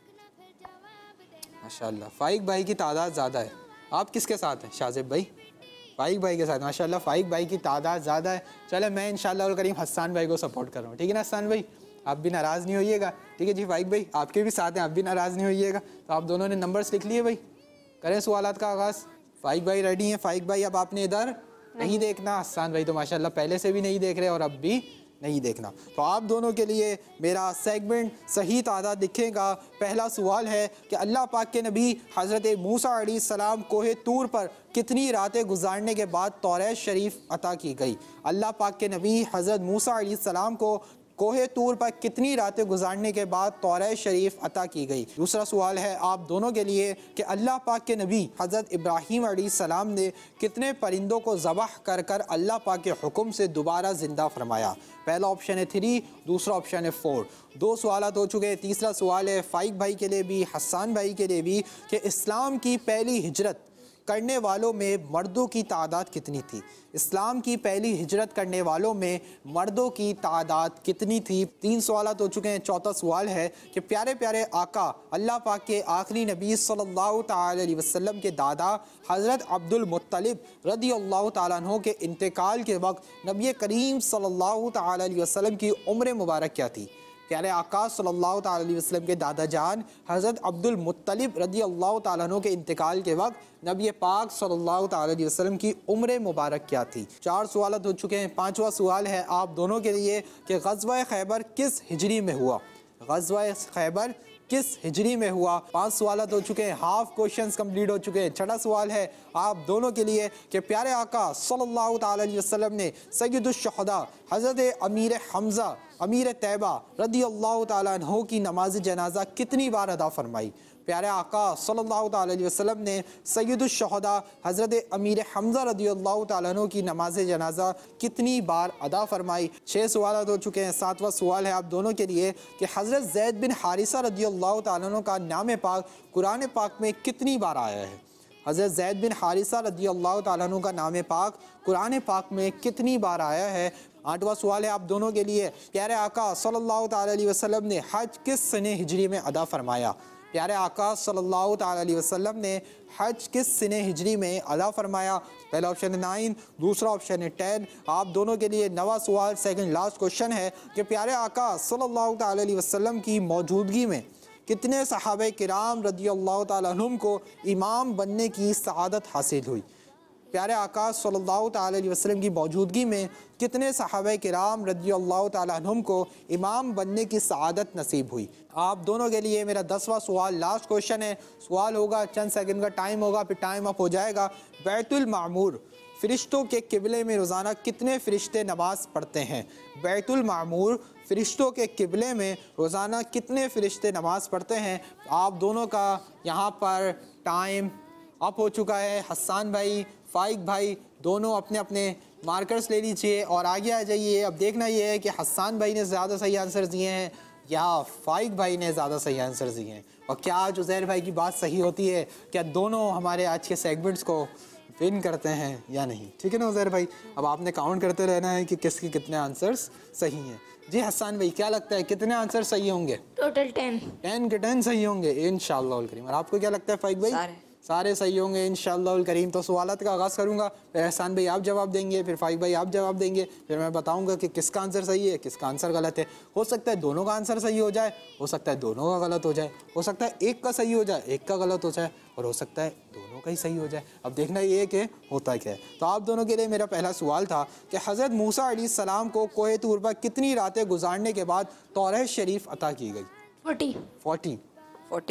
माशाल्लाह फाइक भाई की तादाद ज़्यादा है। आप किसके साथ हैं शाजिब भाई? फाइक भाई के साथ। माशाल्लाह फाइक भाई की तादाद ज़्यादा है। चले मैं इंशाअल्लाह करीम हसन भाई को सपोर्ट कर रहा हूँ, ठीक है ना हसन भाई? आप भी नाराज़ नहीं होइएगा, ठीक है जी? फाइक भाई आपके भी साथ हैं, आप भी नाराज़ नहीं होइएगा। तो आप दोनों ने नंबर्स लिख लिए भाई, करें सवालात का आगाज़। फाइक भाई रेडी हैं? फाइक भाई अब आपने इधर नहीं देखना, हसन भाई तो माशाल्लाह पहले से भी नहीं देख रहे और अब भी नहीं देखना। तो आप दोनों के लिए मेरा सेगमेंट सही तादाद दिखेगा। पहला सवाल है कि अल्लाह पाक के नबी हज़रत मूसा अलैहिस्सलाम कोहे तूर पर कितनी रातें गुजारने के बाद तौरात शरीफ अता की गई? अल्लाह पाक के नबी हज़रत मूसा अलैहिस्सलाम को कोहे तूर पर कितनी रातें गुजारने के बाद तौरात शरीफ अता की गई? दूसरा सवाल है आप दोनों के लिए कि अल्लाह पाक के नबी हज़रत इब्राहीम अलैहिस्सलाम ने कितने परिंदों को ज़बह कर कर अल्लाह पाक के हुक्म से दोबारा ज़िंदा फरमाया? पहला ऑप्शन है 3, दूसरा ऑप्शन है 4। 2 सवालात हो चुके हैं। तीसरा सवाल है फाइक भाई के लिए भी, हसन भाई के लिए भी, कि इस्लाम की पहली हिजरत करने वालों में मर्दों की तादाद कितनी थी? इस्लाम की पहली हिजरत करने वालों में मर्दों की तादाद कितनी थी? 3 सवालात हो चुके हैं। चौथा सवाल है कि प्यारे प्यारे आका अल्लाह पाक के आखिरी नबी सल्लल्लाहु ताला अलैहि वसल्लम के दादा हज़रत अब्दुल मुत्तलिब रदियल्लाहु ताला अन्हु के इंतकाल के वक्त नबी करीम सल्लल्लाहु ताला अलैहि वसल्लम की उम्र मुबारक क्या थी? प्यारे आका सल्लल्लाहु ताला अलैहि वसल्लम के दादा जान हज़रत अब्दुल मुत्तलिब रदियल्लाहु ताला अन्हु के इंतकाल के वक्त नबी पाक सल्लल्लाहु ताला अलैहि वसल्लम की उम्र मुबारक क्या थी? 4 सवालात हो चुके हैं। 5वां सवाल है आप दोनों के लिए कि ग़ज़वा खैबर किस हिजरी में हुआ? ग़ज़वा खैबर किस हिजरी में हुआ? 5 सवालात हो चुके हैं। हाफ क्वेश्चंस कंप्लीट हो चुके हैं। 6वां सवाल है आप दोनों के लिए कि प्यारे आका सल्लल्लाहु ताला अलैहि वसल्लम ने सय्यदुश शुहदा हज़रत अमीर हमज़ा अमीर तैयबा रदियल्लाहु ताला अन्हु की नमाज जनाजा कितनी बार अदा फरमाई? प्यारे आका सल्लल्लाहु ताला अलैहि वसल्लम ने सय्यदुश शुहदा हज़रत अमीर हमज़ा रदियल्लाहु ताला अन्हु की नमाज जनाजा कितनी बार अदा फरमाई? 6 सवाल हो चुके हैं। 7वां सवाल है आप दोनों के लिए कि हज़रत ज़ैद बिन हारिसा रदियल्लाहु ताला अन्हु का नाम पाक कुरान पाक में कितनी बार आया है? हज़रत ज़ैद बिन हारिसा रदियल्लाहु ताला अन्हु का नाम पाक कुरान पाक में कितनी बार आया है? 8वां सवाल है आप दोनों के लिए प्यारे आका सल्लल्लाहु ताला अलैहि वसल्लम ने हज किस सने हिजरी में अदा फरमाया? प्यारे आका सल्लल्लाहु ताला अलैहि वसल्लम ने हज किस सने हिजरी में अदा फरमाया? पहला ऑप्शन है 9, दूसरा ऑप्शन है 10। आप दोनों के लिए 9वां सवाल सेकंड लास्ट क्वेश्चन है कि प्यारे आका सल्लल्लाहु ताला अलैहि वसल्लम की मौजूदगी में कितने सहाबे किराम रदियल्लाहु ताला अन्हुम को इमाम बनने की सआदत हासिल हुई? प्यारे आका सल्लल्लाहु ताला अलैहि वसल्लम की मौजूदगी में कितने सहाबे किराम रदियल्लाहु ताला अन्हुम को इमाम बनने की सआदत नसीब हुई? आप दोनों के लिए मेरा 10वां सवाल लास्ट क्वेश्चन है। सवाल होगा, चंद सेकंड का टाइम होगा, फिर टाइम अप हो जाएगा। बैतुल मामूर फ़रिश्तों के क़िबले में रोज़ाना कितने फ़रिश्ते नमाज़ पढ़ते हैं? बैतुल मामूर फ़रिश्तों के क़िबले में रोज़ाना कितने फ़रिश्ते नमाज़ पढ़ते हैं? आप दोनों का यहाँ पर टाइम अप हो चुका है। हसन भाई फाइक भाई दोनों अपने अपने मार्कर्स ले लीजिए और आगे आ जाइए। अब देखना ये है कि हसन भाई ने ज़्यादा सही आंसर दिए हैं या फाइक भाई ने ज़्यादा सही आंसर दिए हैं, और क्या आज उज़ैर भाई की बात सही होती है? क्या दोनों हमारे आज के सेगमेंट्स को विन करते हैं या नहीं? ठीक है ना उज़ैर भाई? अब आपने काउंट करते रहना है कि किसके कितने आंसर्स सही हैं। जी हसन भाई क्या लगता है कितने आंसर सही होंगे? टोटल 10 के 10 सही होंगे इंशाअल्लाह करीम। और आपको क्या लगता है फाइक भाई? सारे सही होंगे इंशाअल्लाह करीम। तो सवालात का आगाज़ करूँगा, फिर एहसान भाई आप जवाब देंगे, फिर फाइक भाई आप जवाब देंगे, फिर मैं बताऊँगा कि किसका आंसर सही है किसका आंसर गलत है। हो सकता है दोनों का आंसर सही हो जाए, हो सकता है दोनों का गलत हो जाए, हो सकता है एक का सही हो जाए एक का गलत हो जाए, और हो सकता है दोनों का ही सही हो जाए। अब देखना ये है कि होता क्या है। तो आप दोनों के लिए मेरा पहला सवाल था कि हज़रत मूसा अलैहिस्सलाम को कोहे तूर पर कितनी रातें गुजारने के बाद तौरात शरीफ अता की गई? 40 40।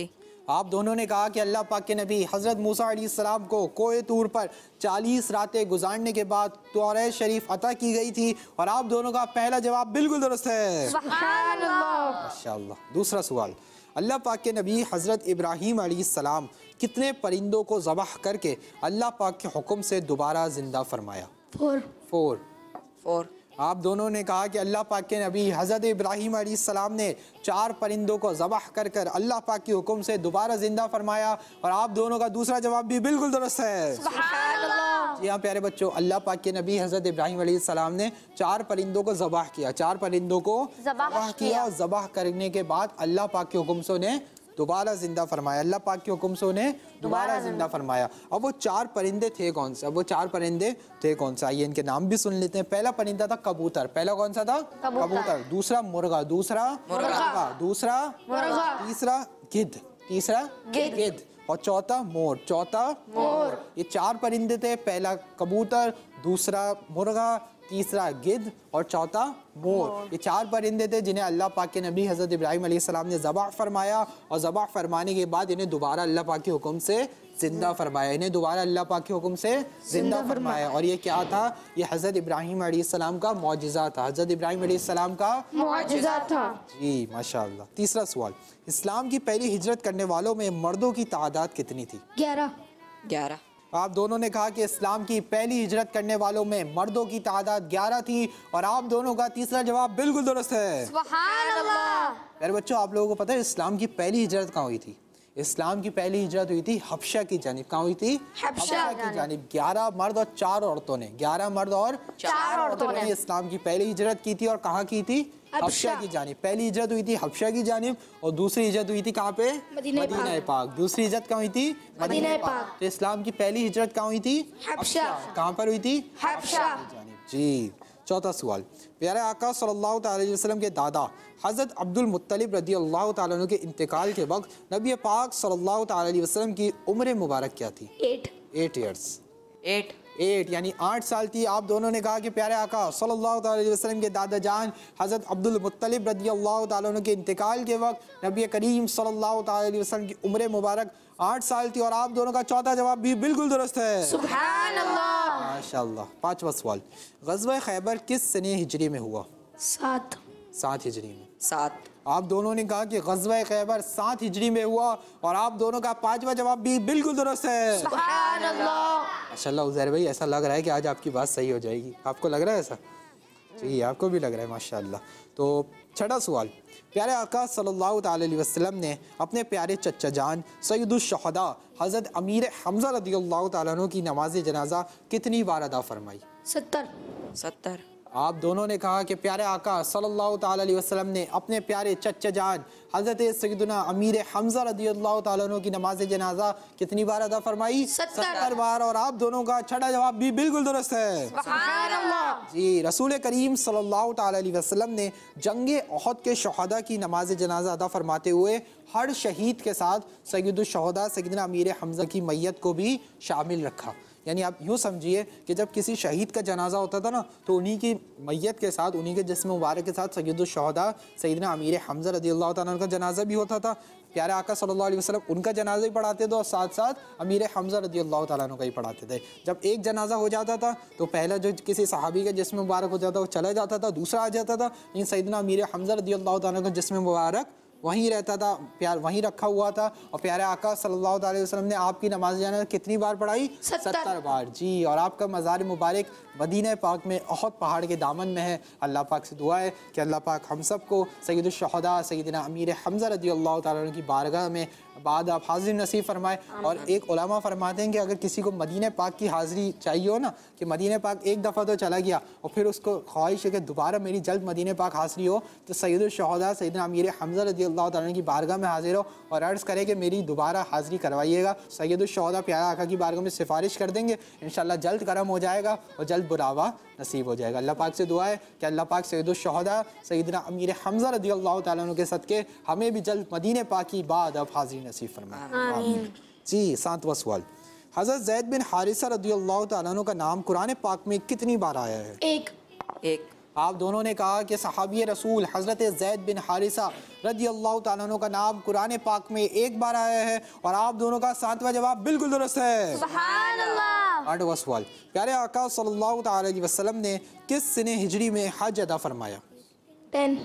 आप दोनों ने कहा कि अल्लाह पाक के नबी हज़रत मूसा अलैहिस्सलाम को कोहे तूर पर 40 रातें गुजारने के बाद तौरात शरीफ अता की गई थी और आप दोनों का पहला जवाब बिल्कुल दुरुस्त है। माशाअल्लाह। दूसरा सवाल, अल्लाह पाक के नबी हज़रत इब्राहीम अलैहिस्सलाम कितने परिंदों को ज़बह करके अल्लाह पाक के हुक्म से दोबारा ज़िंदा फरमाया? 4। आप दोनों ने कहा कि अल्लाह पाक के नबी हज़रत इब्राहीम अलैहिस्सलाम ने 4 परिंदों को ज़बह कर कर अल्लाह पाक के हुक्म से दोबारा ज़िंदा फरमाया और आप दोनों का दूसरा जवाब भी बिल्कुल दुरुस्त है। जी हाँ प्यारे बच्चों, अल्लाह पाक के नबी हज़रत इब्राहीम अलैहिस्सलाम ने 4 परिंदों को ज़बह किया, 4 परिंदों को ज़बह किया और ज़बह करने के बाद अल्लाह पाक के हुक्म से उन्हें दोबारा जिंदा फरमाया। अल्लाह पाक के हुक्म से उन्हें दोबारा जिंदा फरमाया। अब वो 4 परिंदे थे कौन से? अब वो 4 परिंदे थे कौन सा? आइए इनके नाम भी सुन लेते हैं। पहला परिंदा था कबूतर। पहला कौन सा था? कबूतर। दूसरा मुर्गा। दूसरा मुर्गा। दूसरा मुर्गा। तीसरा गिद्ध। तीसरा गिद्ध। और चौथा मोर। चौथा मोर। ये 4 परिंदे थे। पहला कबूतर, दूसरा मुर्गा, तीसरा गिद्ध और चौथा मोर। ये 4 परिंदे थे जिन्हें अल्लाह पाक के नबी हज़रत इब्राहीम अलैहिस्सलाम ने ज़बह फरमाया और ज़बह फरमाने के बाद इन्हें दोबारा अल्लाह पाक के हुक्म से जिंदा फरमाया। इन्हें दोबारा अल्लाह पाक के हुक्म से जिंदा फरमाया। और ये क्या था? ये हज़रत इब्राहीम अलैहिस्सलाम का मौजिज़ा था। हज़रत इब्राहीम अलैहिस्सलाम का मौजिज़ा था। जी माशाअल्लाह। तीसरा सवाल, इस्लाम की पहली हिजरत करने वालों में मर्दों की तादाद कितनी थी? 11। आप दोनों ने कहा कि इस्लाम की पहली हिजरत करने वालों में मर्दों की तादाद 11 थी और आप दोनों का तीसरा जवाब बिल्कुल दुरुस्त है। मेरे बच्चों, आप लोगों को पता है इस्लाम की पहली हिजरत कहाँ हुई थी? इस्लाम की पहली हिजरत हुई थी हबशा की जानिब। कहाँ हुई थी? हबशा की जानिब। 11 मर्द और 4 औरतों ने 11 मर्द और 4 औरतों ने इस्लाम की पहली हिजरत की थी। और कहाँ की थी? हबशा की जानिब। पहली हिजरत हुई थी हबशा की जानिब और दूसरी हिजरत हुई थी कहाँ पे? मदीना पाक। दूसरी हिजरत कहाँ हुई थी? मदीना पाक। तो इस्लाम की पहली हिजरत कहाँ हुई थी? हबशा। कहाँ पर हुई थी? हबशा की जानिब। जी। चौथा सवाल, प्यारे आका सल्लल्लाहु अलैहि वसल्लम के दादा हज़रत अब्दुल मुत्तलिब रज़ियल्लाहु ताला अन्हु के इंतकाल के वक्त नबी पाक सल्लल्लाहु अलैहि वसल्लम की उम्र मुबारक क्या थी? 8 years। 8 यानी 8 साल थी। आप दोनों ने कहा कि प्यारे आका सल्लल्लाहु अलैहि वसल्लम के दादा जान हज़रत अब्दुल मुत्तलिब रज़ियल्लाहु ताला अन्हु के इंतकाल के वक्त नबी करीम सल्लल्लाहु अलैहि वसल्लम की उम्र मुबारक 8 साल थी। और आप दोनों का चौथा जवाब भी बिल्कुल दुरुस्त है। सुभान अल्लाह। माशाअल्लाह। पांचवा सवाल, ग़ज़वा खैबर किस सने हिजरी में हुआ? 7 हिजरी में। 7। आप दोनों ने कहा कि ग़ज़वा खैबर 7 हिजरी में हुआ और आप दोनों का पांचवा जवाब भी बिल्कुल दुरुस्त है। सुभान अल्लाह। माशाअल्लाह उज़ैर भाई, ऐसा लग रहा है कि आज आपकी बात सही हो जाएगी। आपको लग रहा है ऐसा? जी आपको भी लग रहा है माशाअल्लाह। तो छठा सवाल, प्यारे आका सल्लल्लाहु अलैहि वसल्लम ने अपने प्यारे चच्चा जान सैयदुश शुहदा हज़रत अमीर हमज़ा रज़ियल्लाहु ताला अन्हु की नमाज जनाजा कितनी बार अदा फरमाई? 70। आप दोनों ने कहा कि प्यारे आका सल्लल्लाहु अलैहि वसल्लम ने अपने प्यारे चच्चा जान हज़रत सैयदुना अमीर हमज़ा रज़ियल्लाहु ताला अन्हु की नमाज जनाजा कितनी बार अदा फरमाई? 70 बार। और आप दोनों का छठा जवाब भी बिल्कुल दुरुस्त है। सुभान अल्लाह। जी रसूल करीम सल्लल्लाहु अलैहि वसल्लम ने जंगे उहद के शुहदा की नमाज जनाजा अदा फरमाते हुए हर शहीद के साथ सैयदुश शुहदा सैयदना अमीर हमज़ा की मैयत को भी शामिल रखा। यानी आप यूँ समझिए कि जब किसी शहीद का जनाजा होता था ना, तो उन्हीं की मैयत के साथ, उन्हीं के जिस्म मुबारक के साथ सैयदुश शुहदा सैयदना अमीर हमज़ा रज़ियल्लाहु ताला अन्हु का जनाजा भी होता था। प्यारे आका सल्लल्लाहु अलैहि वसल्लम उनका जनाजा भी पढ़ाते थे और साथ साथ अमीर हमज़ा रज़ियल्लाहु ताला अन्हु का ही पढ़ाते थे। जब एक जनाजा हो जाता था तो पहला जो किसी सहाबी का जिस्म मुबारक हो जाता वो चला जाता था, दूसरा आ जाता था। लेकिन सैयदना अमीर हमज़ा रज़ियल्लाहु ताला अन्हु का जिस्म मुबारक वहीं रहता था, प्यार वहीं रखा हुआ था। और प्यारे आका सल्लल्लाहु अलैहि वसल्लम ने आपकी नमाज जनाजा कितनी बार पढ़ाई? 70 बार। जी। और आपका मज़ार मुबारक मदीना पाक में उहद पहाड़ के दामन में है। अल्लाह पाक से दुआ है कि अल्लाह पाक हम सब को सैयदुश शुहदा सैयदना अमीर हमज़ा रज़ियल्लाहु ताला अन्हु की बारगाह में बाद आप हाज़िर नसीब फरमाए। और एक उलमा फरमाते हैं कि अगर किसी को मदीना पाक की हाज़िरी चाहिए हो ना, कि मदीना पाक एक दफ़ा तो चला गया और फिर उसको ख्वाहिश है कि दोबारा मेरी जल्द मदीना पाक हाज़िरी हो, तो सैयदुश शुहदा सैयदना अमीर हमज़ा रज़ियल्लाहु ताला अन्हु की बारगाह में हाज़िर हो और अर्ज़ करे कि मेरी दोबारा हाज़िरी करवाइएगा। सैयदुश शुहदा प्यारा आका की बारगाह में सिफारिश कर देंगे, इंशाअल्लाह जल्द करम हो जाएगा और जल्द बुलावा नसीब हो जाएगा। अल्लाह पाक से दुआ है कि अल्लाह पाक सैयदुश शुहदा सैयदना अमीर हमज़ा रज़ियल्लाहु ताला अन्हु के सदक़े हमें भी जल्द मदीने पाक की बाद अब हाज़िरी नसीब फरमाए। जी। 7वां सवाल, हज़रत ज़ैद बिन हारिसा रज़ियल्लाहु ताला अन्हु का नाम कुरान पाक में कितनी बार आया है? 1। आप दोनों ने कहा कि सहाबी रसूल हज़रत ज़ैद बिन हारिसा रज़ी अल्लाह तआला अन्हु का नाम कुरान पाक में एक बार आया है और आप दोनों का 7वां जवाब बिल्कुल दुरुस्त है। सुभान अल्लाह। 8वां सवाल, प्यारे आका सल्लल्लाहु तआला अलैहि वसल्लम ने किस सने हिजरी में हज अदा फरमाया? 10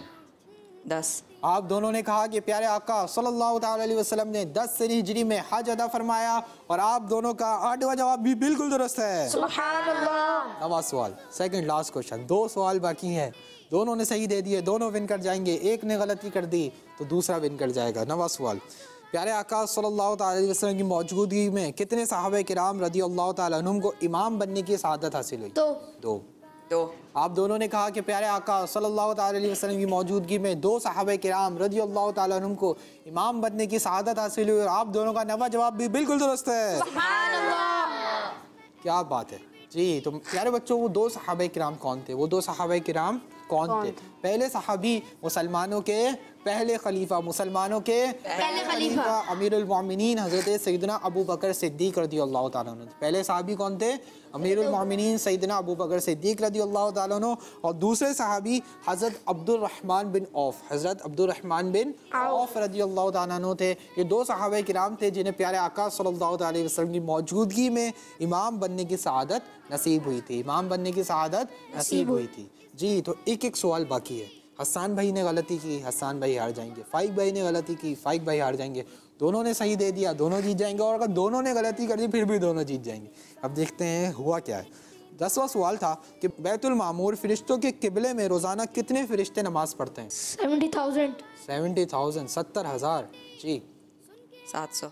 10 आप दोनों ने कहा कि प्यारे आका सल्लल्लाहु तआला अलैहि वसल्लम ने 10 सने हिजरी में हज अदा फरमाया और आप दोनों का 8वां जवाब भी बिल्कुल दुरुस्त है। सुभान अल्लाह। 9वां सवाल, सेकंड लास्ट क्वेश्चन, 2 सवाल बाकी हैं, दोनों ने सही दे दिए, दोनों विन कर जाएंगे, एक ने गलती कर दी तो दूसरा विन कर जाएगा। 9वां सवाल, प्यारे आका सल्लल्लाहु तआला अलैहि वसल्लम की मौजूदगी में कितने सहाबा किराम रज़ी अल्लाह तआला अन्हुम को इमाम बनने की सआदत हासिल हुई? 2 2 आप दोनों ने कहा कि प्यारे आका सल्लल्लाहु तआला अलैहि वसल्लम की मौजूदगी में 2 सहाबा किराम रज़ी अल्लाह तआला अन्हुम को इमाम बनने की सआदत हासिल हुई और आप दोनों का 9वां जवाब भी बिल्कुल दुरुस्त है। सुभान अल्लाह। क्या बात है जी। तो प्यारे बच्चों, वो 2 सहाबा किराम कौन थे? वो 2 सहाबा किराम कौन थे? पहले सहाबी, मुसलमानों के पहले खलीफा, मुसलमानों के पहले खलीफा अमीरुल मोमिनीन हज़रत सैयदना अबू बकर सिद्दीक़ रज़ी अल्लाह तआला अन्हु। पहले सहाबी कौन थे? अमीरुल मोमिनीन सैयदना अबू बकर सिद्दीक़ रज़ी अल्लाह तआला अन्हु। और दूसरे सहाबी हज़रत अब्दुल रहमान बिन औफ, हज़रत अब्दुल रहमान बिन औफ रज़ी अल्लाह तआला अन्हु थे। ये 2 सहाबा किराम थे जिन्हें प्यारे आका सल्लल्लाहु अलैहि वसल्लम की मौजूदगी में इमाम बनने की सआदत नसीब हुई थी, इमाम बनने की सआदत नसीब हुई थी जी। तो एक सवाल बाकी है। हसन भाई ने गलती की, हसन भाई हार जाएंगे। फाइक भाई ने गलती की, फाइक भाई हार जाएंगे। दोनों ने सही दे दिया, दोनों जीत जाएंगे। और अगर दोनों ने गलती कर दी फिर भी दोनों जीत जाएंगे। अब देखते हैं हुआ क्या है। 10वां सवाल था कि बैतुल मामूर फरिश्तों के किबले में रोज़ाना कितने फरिश्ते नमाज पढ़ते हैं? 70,000 70,000, 70,000 जी। 700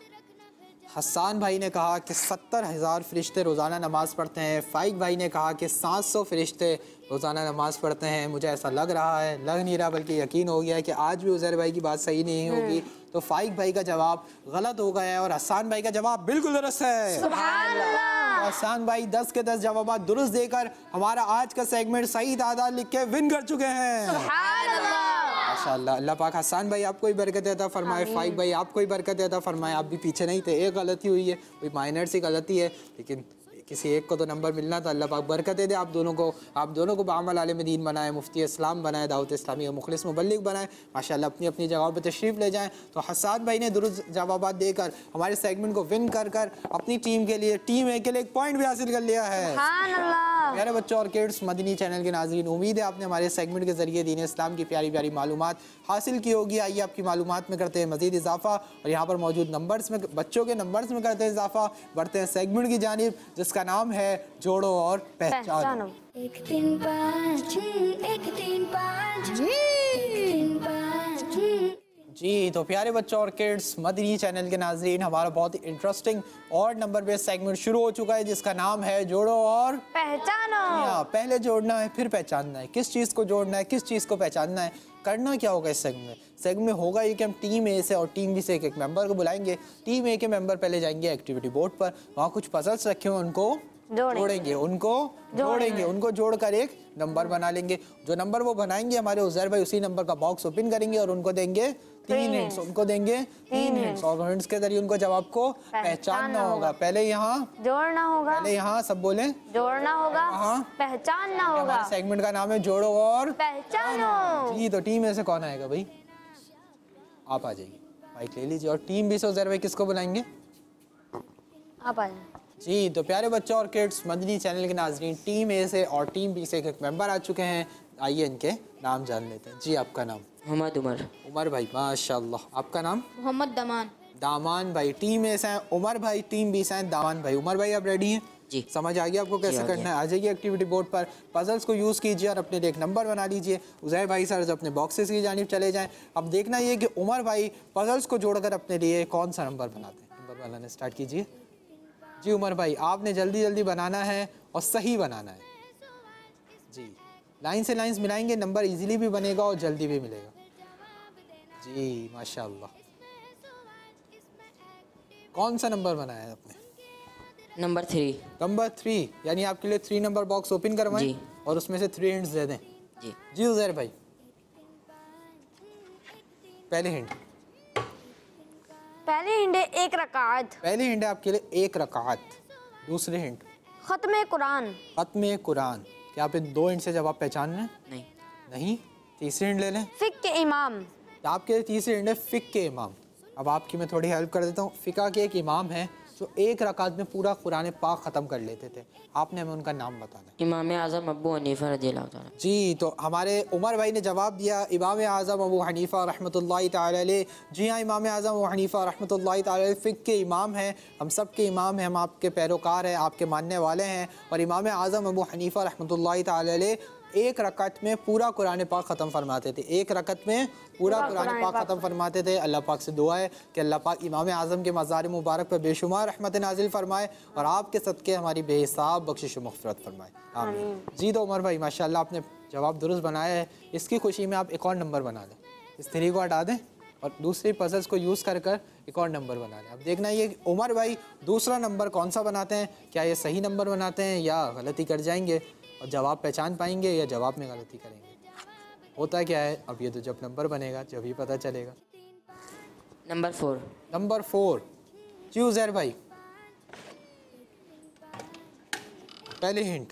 हसन भाई ने कहा कि 70,000 फरिश्ते रोज़ाना नमाज पढ़ते हैं। फाइक भाई ने कहा कि 700 फरिश्ते रोज़ाना नमाज पढ़ते हैं। मुझे ऐसा लग रहा है, लग नहीं रहा बल्कि यकीन हो गया है कि आज भी उज़ैर भाई की बात सही नहीं होगी। तो फाइक भाई का जवाब गलत हो गया है और हसन भाई का जवाब बिल्कुल दुरुस्त है। सुभान अल्लाह। हसन भाई 10 के 10 जवाब दुरुस्त देकर हमारा आज का सेगमेंट सही तादाद लिख के विन कर चुके हैं। सुभान अल्लाह। माशाअल्लाह, अल्लाह पाक हसन भाई आपको ही बरकत अता फरमाए, फाइक भाई आपको ही बरकत अता फरमाए। आप भी पीछे नहीं थे, एक गलती हुई है, कोई माइनर सी गलती है, लेकिन किसी एक को तो नंबर मिलना था। अल्लाह पाक बरकत दे आप दोनों को बामल आलिम दीन बनाए, मुफ्ती इस्लाम बनाए, दावत इस्लामी और मुखलिस मुबल्लिग बनाए। माशाअल्लाह अपनी अपनी जगह पर तशरीफ़ ले जाएं। तो हसन भाई ने दुरुस्त जवाब देकर हमारे सेगमेंट को विन कर अपनी टीम के लिए, टीम ए के लिए 1 पॉइंट भी हासिल कर लिया है। सुभान अल्लाह। प्यारे बच्चों और किड्स मदनी चैनल के नाज़रीन, उम्मीद है आपने हमारे सेगमेंट के ज़रिए दीन इस्लाम की प्यारी प्यारी मालूमात हासिल की होगी। आइए आपकी मालूमात में करते हैं मज़ीद इजाफा और यहाँ पर मौजूद नंबर्स में, बच्चों के नंबर्स में करते हैं इजाफा। बढ़ते हैं सेगमेंट की जानिब जिसका नाम है जोड़ो और पहचानो। 1 3 5 6 1 3 5 6 1 3 5 6। जी तो प्यारे बच्चों और किड्स मदनी चैनल के नाज़रीन, हमारा बहुत ही इंटरेस्टिंग और नंबर बेस्ड सेगमेंट शुरू हो चुका है जिसका नाम है जोड़ो और पहचानो। पहले जोड़ना है फिर पहचानना है। किस चीज़ को जोड़ना है, किस चीज़ को पहचानना है, करना क्या होगा इस सेगमेंट में होगा ये कि हम टीम ए से और टीम बी से एक मेंबर को बुलाएंगे। टीम ए के मेंबर पहले जाएंगे एक्टिविटी बोर्ड पर, वहाँ कुछ पजल्स रखे हुए उनको जोड़ेंगे, उनको जोड़कर एक नंबर बना लेंगे। जो नंबर वो बनाएंगे हमारे उज़ैर भाई उसी नंबर का बॉक्स ओपन करेंगे और उनको देंगे 3 हिंट्स, हिंट्स और हिंट्स के जरिए उनको जवाब को पहचानना होगा। पहले यहाँ जोड़ना होगा, पहले यहाँ सब बोले जोड़ना होगा, हाँ पहचानना होगा। हमारे सेगमेंट का नाम है जोड़ो और पहचानो। जी तो टीम में से कौन आएगा भाई? आप आ जाइए, माइक ले लीजिए। और टीम बी से उज़ैर भाई किसको बुलाएंगे? आप आ जाए। जी तो प्यारे बच्चों और किड्स मदनी चैनल के नाजरीन, टीम ए से और टीम बी से एक मेंबर आ चुके हैं। आइए इनके नाम जान लेते हैं। जी आपका नाम? मोहम्मद उमर भाई, माशाल्लाह। आपका नाम? मोहम्मद दमान। दामान भाई। टीम ए से हैं उमर भाई, टीम बी से हैं दामान भाई। उमर भाई आप रेडी हैं? जी। समझ आ गया आपको कैसे करना है? आ जाइए एक्टिविटी बोर्ड पर, पजल्स को यूज़ कीजिए और अपने लिए एक नंबर बना लीजिए। उज़ैर भाई सर अपने बॉक्सेस की जानिब चले जाएं। अब देखना ये कि उमर भाई पजल्स को जोड़कर अपने लिए कौन सा नंबर बनाते हैं। नंबर बनाने स्टार्ट कीजिए। जी उमर भाई आपने जल्दी जल्दी बनाना है और सही बनाना है। जी लाइन से लाइंस मिलाएंगे, नंबर इजीली भी बनेगा और जल्दी भी मिलेगा। जी माशाल्लाह। कौन सा नंबर बनाया है आपने? नंबर 3। नंबर 3, यानी आपके लिए 3 नंबर बॉक्स ओपन करवाएं जी। और उसमें से 3 हिंट्स दे दें। जी जी उज़ैर भाई पहले हिंट। पहली हिंट है 1 रकात। पहली हिंट है आपके लिए 1 रकात। दूसरी हिंट खत्म कुरान। खत्म कुरान। क्या आप इन 2 हिंट से जवाब पहचान रहे हैं? नहीं। नहीं। तीसरी हिंट ले लें। फिक के इमाम। आपके लिए तीसरी हिंट है फ़िक़्ह के इमाम। अब आपकी मैं थोड़ी हेल्प कर देता हूँ। फ़िक़्ह के एक इमाम हैं जो एक रकात में पूरा कुरान पाक ख़त्म कर लेते थे। आपने हमें उनका नाम बताना है। इमाम आज़म अबू हनीफा रज़ियल्लाहु ताला। जी, तो हमारे उमर भाई ने जवाब दिया इमाम आज़म अबू हनीफ़ा रहमतुल्लाहि ताला अलैह। जी हाँ, इमाम आज़म अबू हनीफ़ा रहमतुल्लाहि ताला अलैह फ़िक़्ह के इमाम हैं। हम सब के इमाम हैं, हम आपके पैरोकार हैं, आपके मानने वाले हैं। और इमाम आज़म अबू हनीफ़ा रहमतुल्लाहि ताला अलैह एक रकत में पूरा कुरान पाक ख़त्म फरमाते थे। एक रकत में पूरा कुरान पाक ख़त्म फरमाते थे। अल्लाह पाक से दुआ है कि अल्लाह पाक इमाम आज़म के मज़ार मुबारक पर बेशुमार रहमत नाजिल फरमाए और आपके सदक़े हमारी बेहिसाब बख्शिश व मग़फ़िरत फरमाए। आमीन। जी, तो उमर भाई माशाल्लाह आपने जवाब दुरुस्त बनाया है। इसकी खुशी में आप एक और नंबर बना लें। इस 3 को हटा दें और दूसरी पजल्स को यूज़ कर कर एक और नंबर बना लें। अब देखना ये उमर भाई दूसरा नंबर कौन सा बनाते हैं, क्या ये सही नंबर बनाते हैं या गलती कर जाएंगे और जवाब पहचान पाएंगे या जवाब में गलती करेंगे। होता क्या है, अब ये तो जब नंबर बनेगा जब ही पता चलेगा। नंबर 4। नंबर 4। जी उज़ैर भाई, पहली हिंट।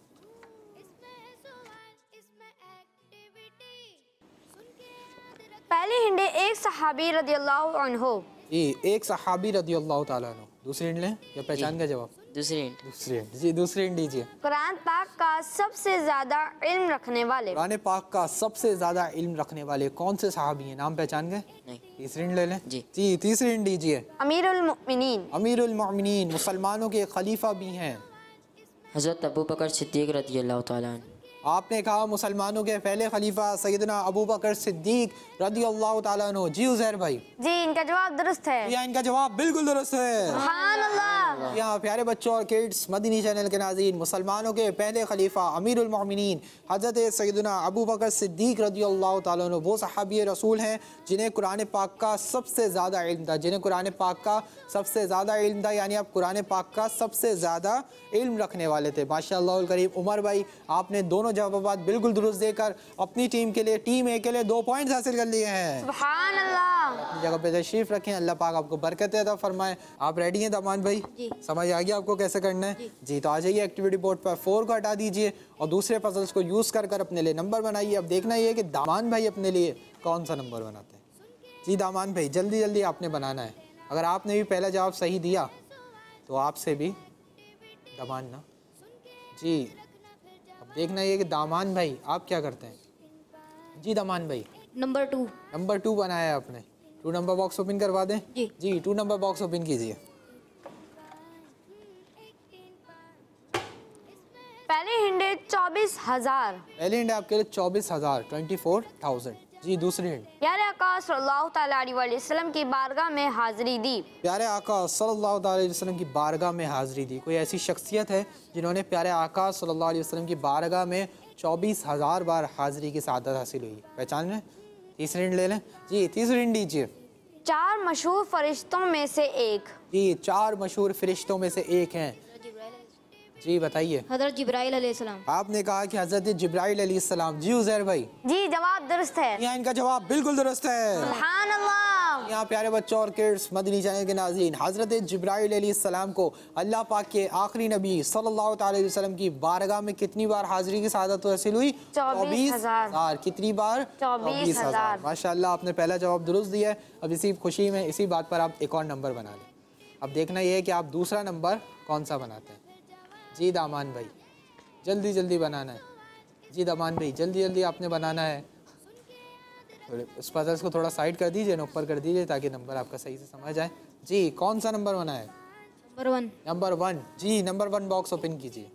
पहली हिंट एक सहाबी रदियल्लाहु अन्हु। जी, एक सहाबी रदियल्लाहु ताला अन्हु। दूसरी हिंट लें या पहचान का जवाब? दूसरी हिंट। दूसरी हिंट। जी, दूसरी हिंट दीजिए। कुरान पाक का सबसे ज्यादा इल्म रखने वाले। कुरान पाक का सबसे ज़्यादा इल्म रखने वाले कौन से सहाबी हैं? नाम पहचान गए? नहीं। तीसरी हिंट ले लें। जी। जी, तीसरी हिंट दीजिए। अमीरुल मुमिनीन। अमीरुल मोमिनीन, मुसलमानों के खलीफा भी हैं। हज़रत अबू बकर सिद्दीक़ रज़ियल्लाहु ताला अन्हु। आपने कहा मुसलमानों के पहले खलीफा सैयदना अबू बकर सिद्दीक रज़ियल्लाहु ताला अन्हु। जी उज़ैर भाई, जी इनका जवाब दुरुस्त है। या इनका जवाब बिल्कुल दुरुस्त है। सुभान अल्लाह। यहाँ प्यारे बच्चों और किड्स मदनी चैनल के नाज़रीन, मुसलमानों के पहले खलीफा अमीरुल मोमिनीन हज़रत सैयदना अबू बकर सिद्दीक रज़ियल्लाहु ताला अन्हु वो सहाबी रसूल हैं जिन्हें कुरान पाक का सबसे ज़्यादा इल्म था। जिन्हें कुरान पाक का सबसे ज़्यादा इल्म था, यानी आप कुरान पाक का सबसे ज़्यादा इल्म रखने वाले थे। माशाअल्लाह करीम। उमर भाई, आपने दोनों जवाबात बिल्कुल दुरुस्त देकर अपनी टीम के लिए, टीम ए के लिए 2 पॉइंट्स हासिल कर लिए हैं। सुभान अल्लाह। अपनी जगह पे तशरीफ रखें। अल्लाह पाक आपको बरकत अता फरमाए। आप रेडी हैं दामान भाई? जी। समझ आ गया आपको कैसे करना है? जी, तो आ जाइए एक्टिविटी बोर्ड पर 4 को हटा दीजिए और दूसरे पजल्स को यूज़ कर कर अपने लिए नंबर बनाइए। अब देखना ये है कि दामान भाई अपने लिए कौन सा नंबर बनाते हैं। जी दामान भाई, जल्दी जल्दी आपने बनाना है। अगर आपने भी पहला जवाब सही दिया तो आपसे भी दामान ना। जी, अब देखना ये कि दामान भाई आप क्या करते हैं। जी दामान भाई, नंबर 2। नंबर 2 बनाया है आपने। 2 नंबर बॉक्स ओपन करवा दें। जी। जी, 2 नंबर बॉक्स ओपन कीजिए। पहली हिंट 24,000। पहली हिंट आपके लिए 24,000 24,000। जी, दूसरी हिंट। प्यारे आका सल्लल्लाहु तआला अलैहि वसल्लम की बारगाह में हाजिरी दी। प्यारे आका सल्लल्लाहु अलैहि वसल्लम की बारगाह में हाजिरी दी। कोई ऐसी शख्सियत है जिन्होंने प्यारे आका सल्लल्लाहु अलैहि वसल्लम की बारगाह में 24,000 बार हाजिरी की सआदत हासिल हुई। पहचान लें। तीसरी हिंट ले लें। जी, तीसरी हिंट दीजिए। 4 मशहूर फरिश्तों में से एक। जी, 4 मशहूर फरिश्तों में से एक हैं। जी बताइए। हज़रत जिब्राइल अलैहिस्सलाम। आपने कहा कि हज़रत जिब्राइल अलैहिस्सलाम। जी उज़ैर भाई, जी जवाब दुरुस्त है। यहाँ इनका जवाब बिल्कुल दुरुस्त है। सुभान अल्लाह। यहाँ प्यारे बच्चों और किड्स मदनी चैनल के नाज़रीन, हज़रत जिब्राइल अलैहिस्सलाम को अल्लाह पाक के आखिरी नबी सल्लल्लाहु अलैहि वसल्लम की बारगाह में कितनी बार हाजिरी की सआदत हासिल हुई? 24,000। कितनी बार? 24,000। माशाअल्लाह, आपने पहला जवाब दुरुस्त दिया है। अब इसी खुशी में, इसी बात पर आप एक और नंबर बना लें। अब देखना यह है कि आप दूसरा नंबर कौन सा बनाते हैं। जी दामान भाई, जल्दी जल्दी बनाना है। जी दामान भाई, जल्दी जल्दी आपने बनाना है। उस पजल्स को थोड़ा साइड कर दीजिए, ऊपर कर दीजिए ताकि नंबर आपका सही से समझ आए। जी, कौन सा नंबर बना है? नंबर 1। नंबर 1। जी, नंबर 1 बॉक्स ओपन कीजिए।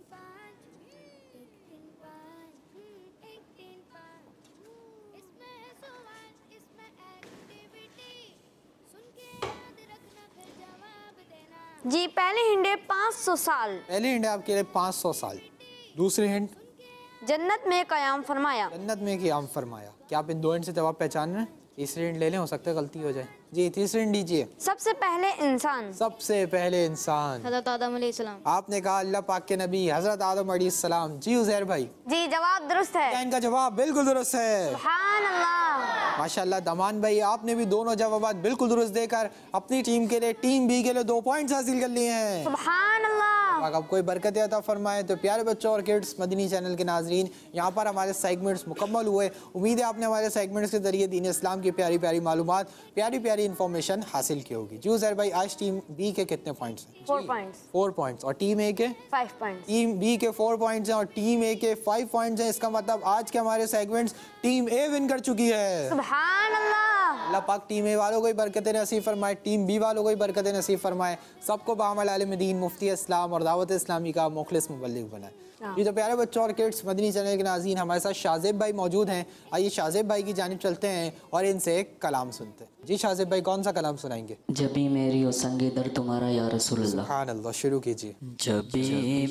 जी पहली हिंट 500 साल। पहली हिंट आपके लिए 500 साल। दूसरी हिंट, जन्नत में कयाम फरमाया। जन्नत में क़याम फरमाया। क्या आप इन 2 हिंट से जवाब पहचान रहे हैं? तीसरी हिंट ले लें, हो सकता है गलती हो जाए। जी, तीसरी हिंट दीजिए। सबसे पहले इंसान। सबसे पहले इंसान। हज़रत आदम अलैहिस्सलाम। आपने कहा अल्लाह पाक के नबी हज़रत आदम अलैहिस्सलाम। जी उज़ैर भाई, जी जवाब दुरुस्त क्या है। इनका जवाब बिल्कुल दुरुस्त है। सुभान अल्लाह। माशाअल्लाह दमान भाई, आपने भी दोनों जवाबात बिल्कुल दुरुस्त देकर अपनी टीम के लिए, टीम बी के लिए 2 पॉइंट्स हासिल कर लिए हैं। सुभान अल्लाह। पाक आपको बरकत अता फरमाए। तो प्यारे बच्चों और किड्स मदनी चैनल के नाजरीन, यहाँ पर हमारे सेगमेंट्स मुकम्मल हुए। उम्मीद है आपने हमारे सेगमेंट्स के जरिए दीन इस्लाम की प्यारी प्यारी मालूमात, प्यारी प्यारी इन्फॉर्मेशन हासिल की होगी। जी उज़ैर भाई, आज टीम बी के कितने पॉइंट्स हैं? 4 पॉइंट्स। 4 पॉइंट्स। और टीम ए के 5 पॉइंट्स। टीम बी के 4 पॉइंट्स हैं और टीम ए के 5 पॉइंट्स हैं। इसका मतलब आज के हमारे सेगमेंट्स टीम ए विन कर चुकी है। सुभान अल्लाह। अल्लाह पाक टीम ए वालों को ही बरकत नसीब फरमाए, टीम बी वालों को ही बरकत नसीब फरमाए, सबको बामल आलिम दीन, मुफ्ती इस्लाम और दावत इस्लामी का मुखलिस मुबल्लिग बनाए। ये तो प्यारे बच्चों और किड्स मदनी चैनल के नाज़रीन, हमारे साथ शाज़ेब भाई मौजूद हैं। आइए शाज़ेब भाई की जानिब चलते हैं और इनसे एक कलाम सुनते हैं। जी शाज़ेब भाई, कौन सा कलाम सुनाएंगे? जबी मेरी ओ संगे दर तुम्हारा या रसूल अल्लाह। सुभान अल्लाह, शुरू कीजिए। जबी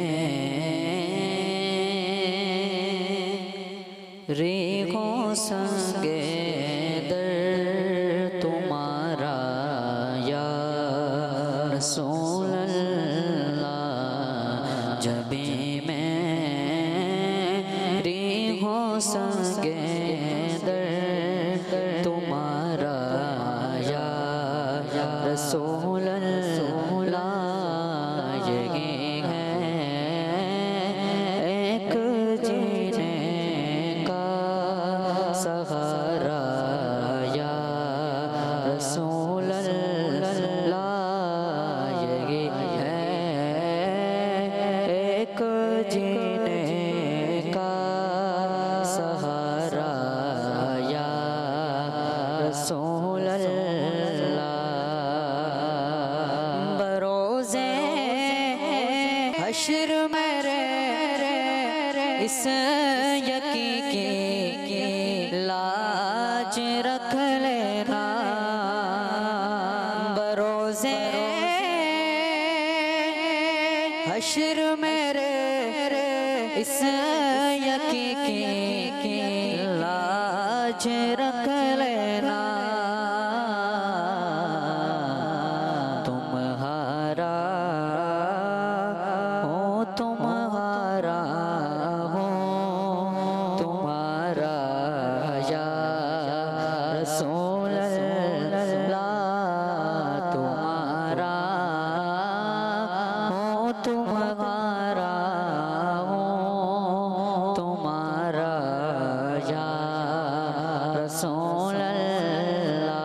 मेरी ओ संगे दर तुम्हारा या रसूल अल्लाह। जबी संगे दर तुम्हारा या रसूल अल्लाह। यही है एक जीने का सहारा या रसूल अल्लाह। यही है एक जीने का सहारा या रसूल अल्लाह। बरोज़े हश्र मेरे इस यकी की लाज रख लेना। बरोज़े हश्र मेरे इस यकी की लाज रख लेना। तुम्हारा हो तुम्हारा हो तुम्हारा या रसूल अल्लाह। तुम्हारा हो तुम्हारा हो तुम्हारा या रसूल अल्लाह।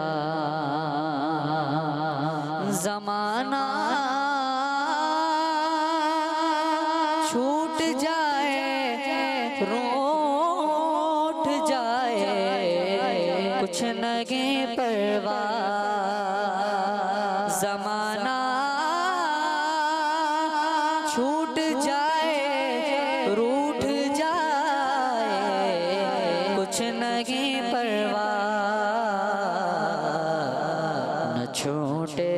ज़माना छूट जाए रूठ जाए कुछ नहीं परवाह। ज़माना छूट जाए रूठ जाए कुछ नहीं परवाह। न छूटे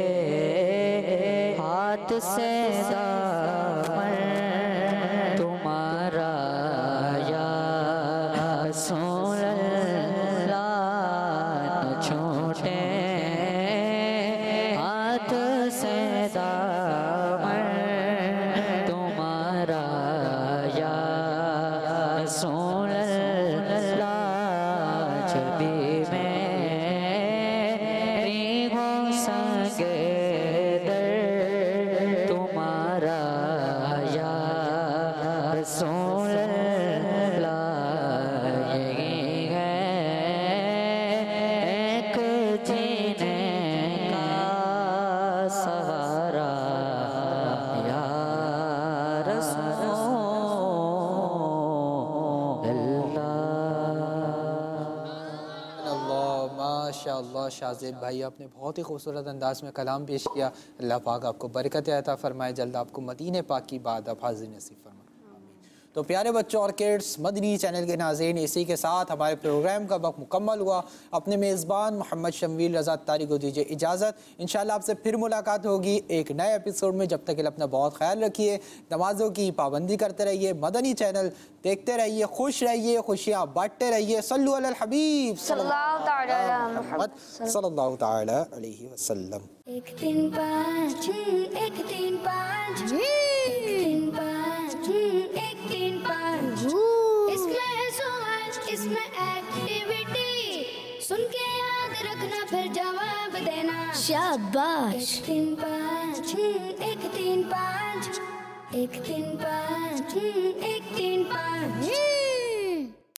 हाथ से दामन तुम्हारा या रसूल अल्लाह। न छूटे हाथ से दामन तुम्हारा या रसूल अल्लाह। जबी मेरी हो संगे दर तुम्हारा या रसूल अल्लाह। यही है एक जीने का सहारा या रसूल अल्लाह, माशाअल्लाह। शाज़ेब भाई, आपने बहुत ही खूबसूरत अंदाज में कलाम पेश किया। अल्लाह पाक आपको बरकत अता फरमाए, जल्द आपको मदीने पाक की बात आप हाज़िर नसीब फरमाए। तो प्यारे बच्चों और किड्स मदनी चैनल के नाज़रीन, इसी के साथ हमारे प्रोग्राम का वक्त मुकम्मल हुआ। अपने मेज़बान मोहम्मद शम्वील रज़ा तारी को दीजिए इजाज़त। इंशाअल्लाह आपसे फिर मुलाकात होगी एक नए एपिसोड में। जब तक के लिए अपना बहुत ख्याल रखिए, नमाज़ों की पाबंदी करते रहिए, मदनी चैनल देखते रहिए, खुश रहिए, खुशियाँ बांटते रहिए। सल्लु अलल हबीब सल्लल्लाहु ताला अलैहि वसल्लम। एक तीन पाँच एक तीन पाँच एक तीन पाँच एक तीन पाँच। इसमें है सवाल, इसमें एक्टिविटी, सुन के याद रखना फिर जवाब देना। शाबाश। एक तीन पाँच एक तीन 3 5 1 3 5 1 3 5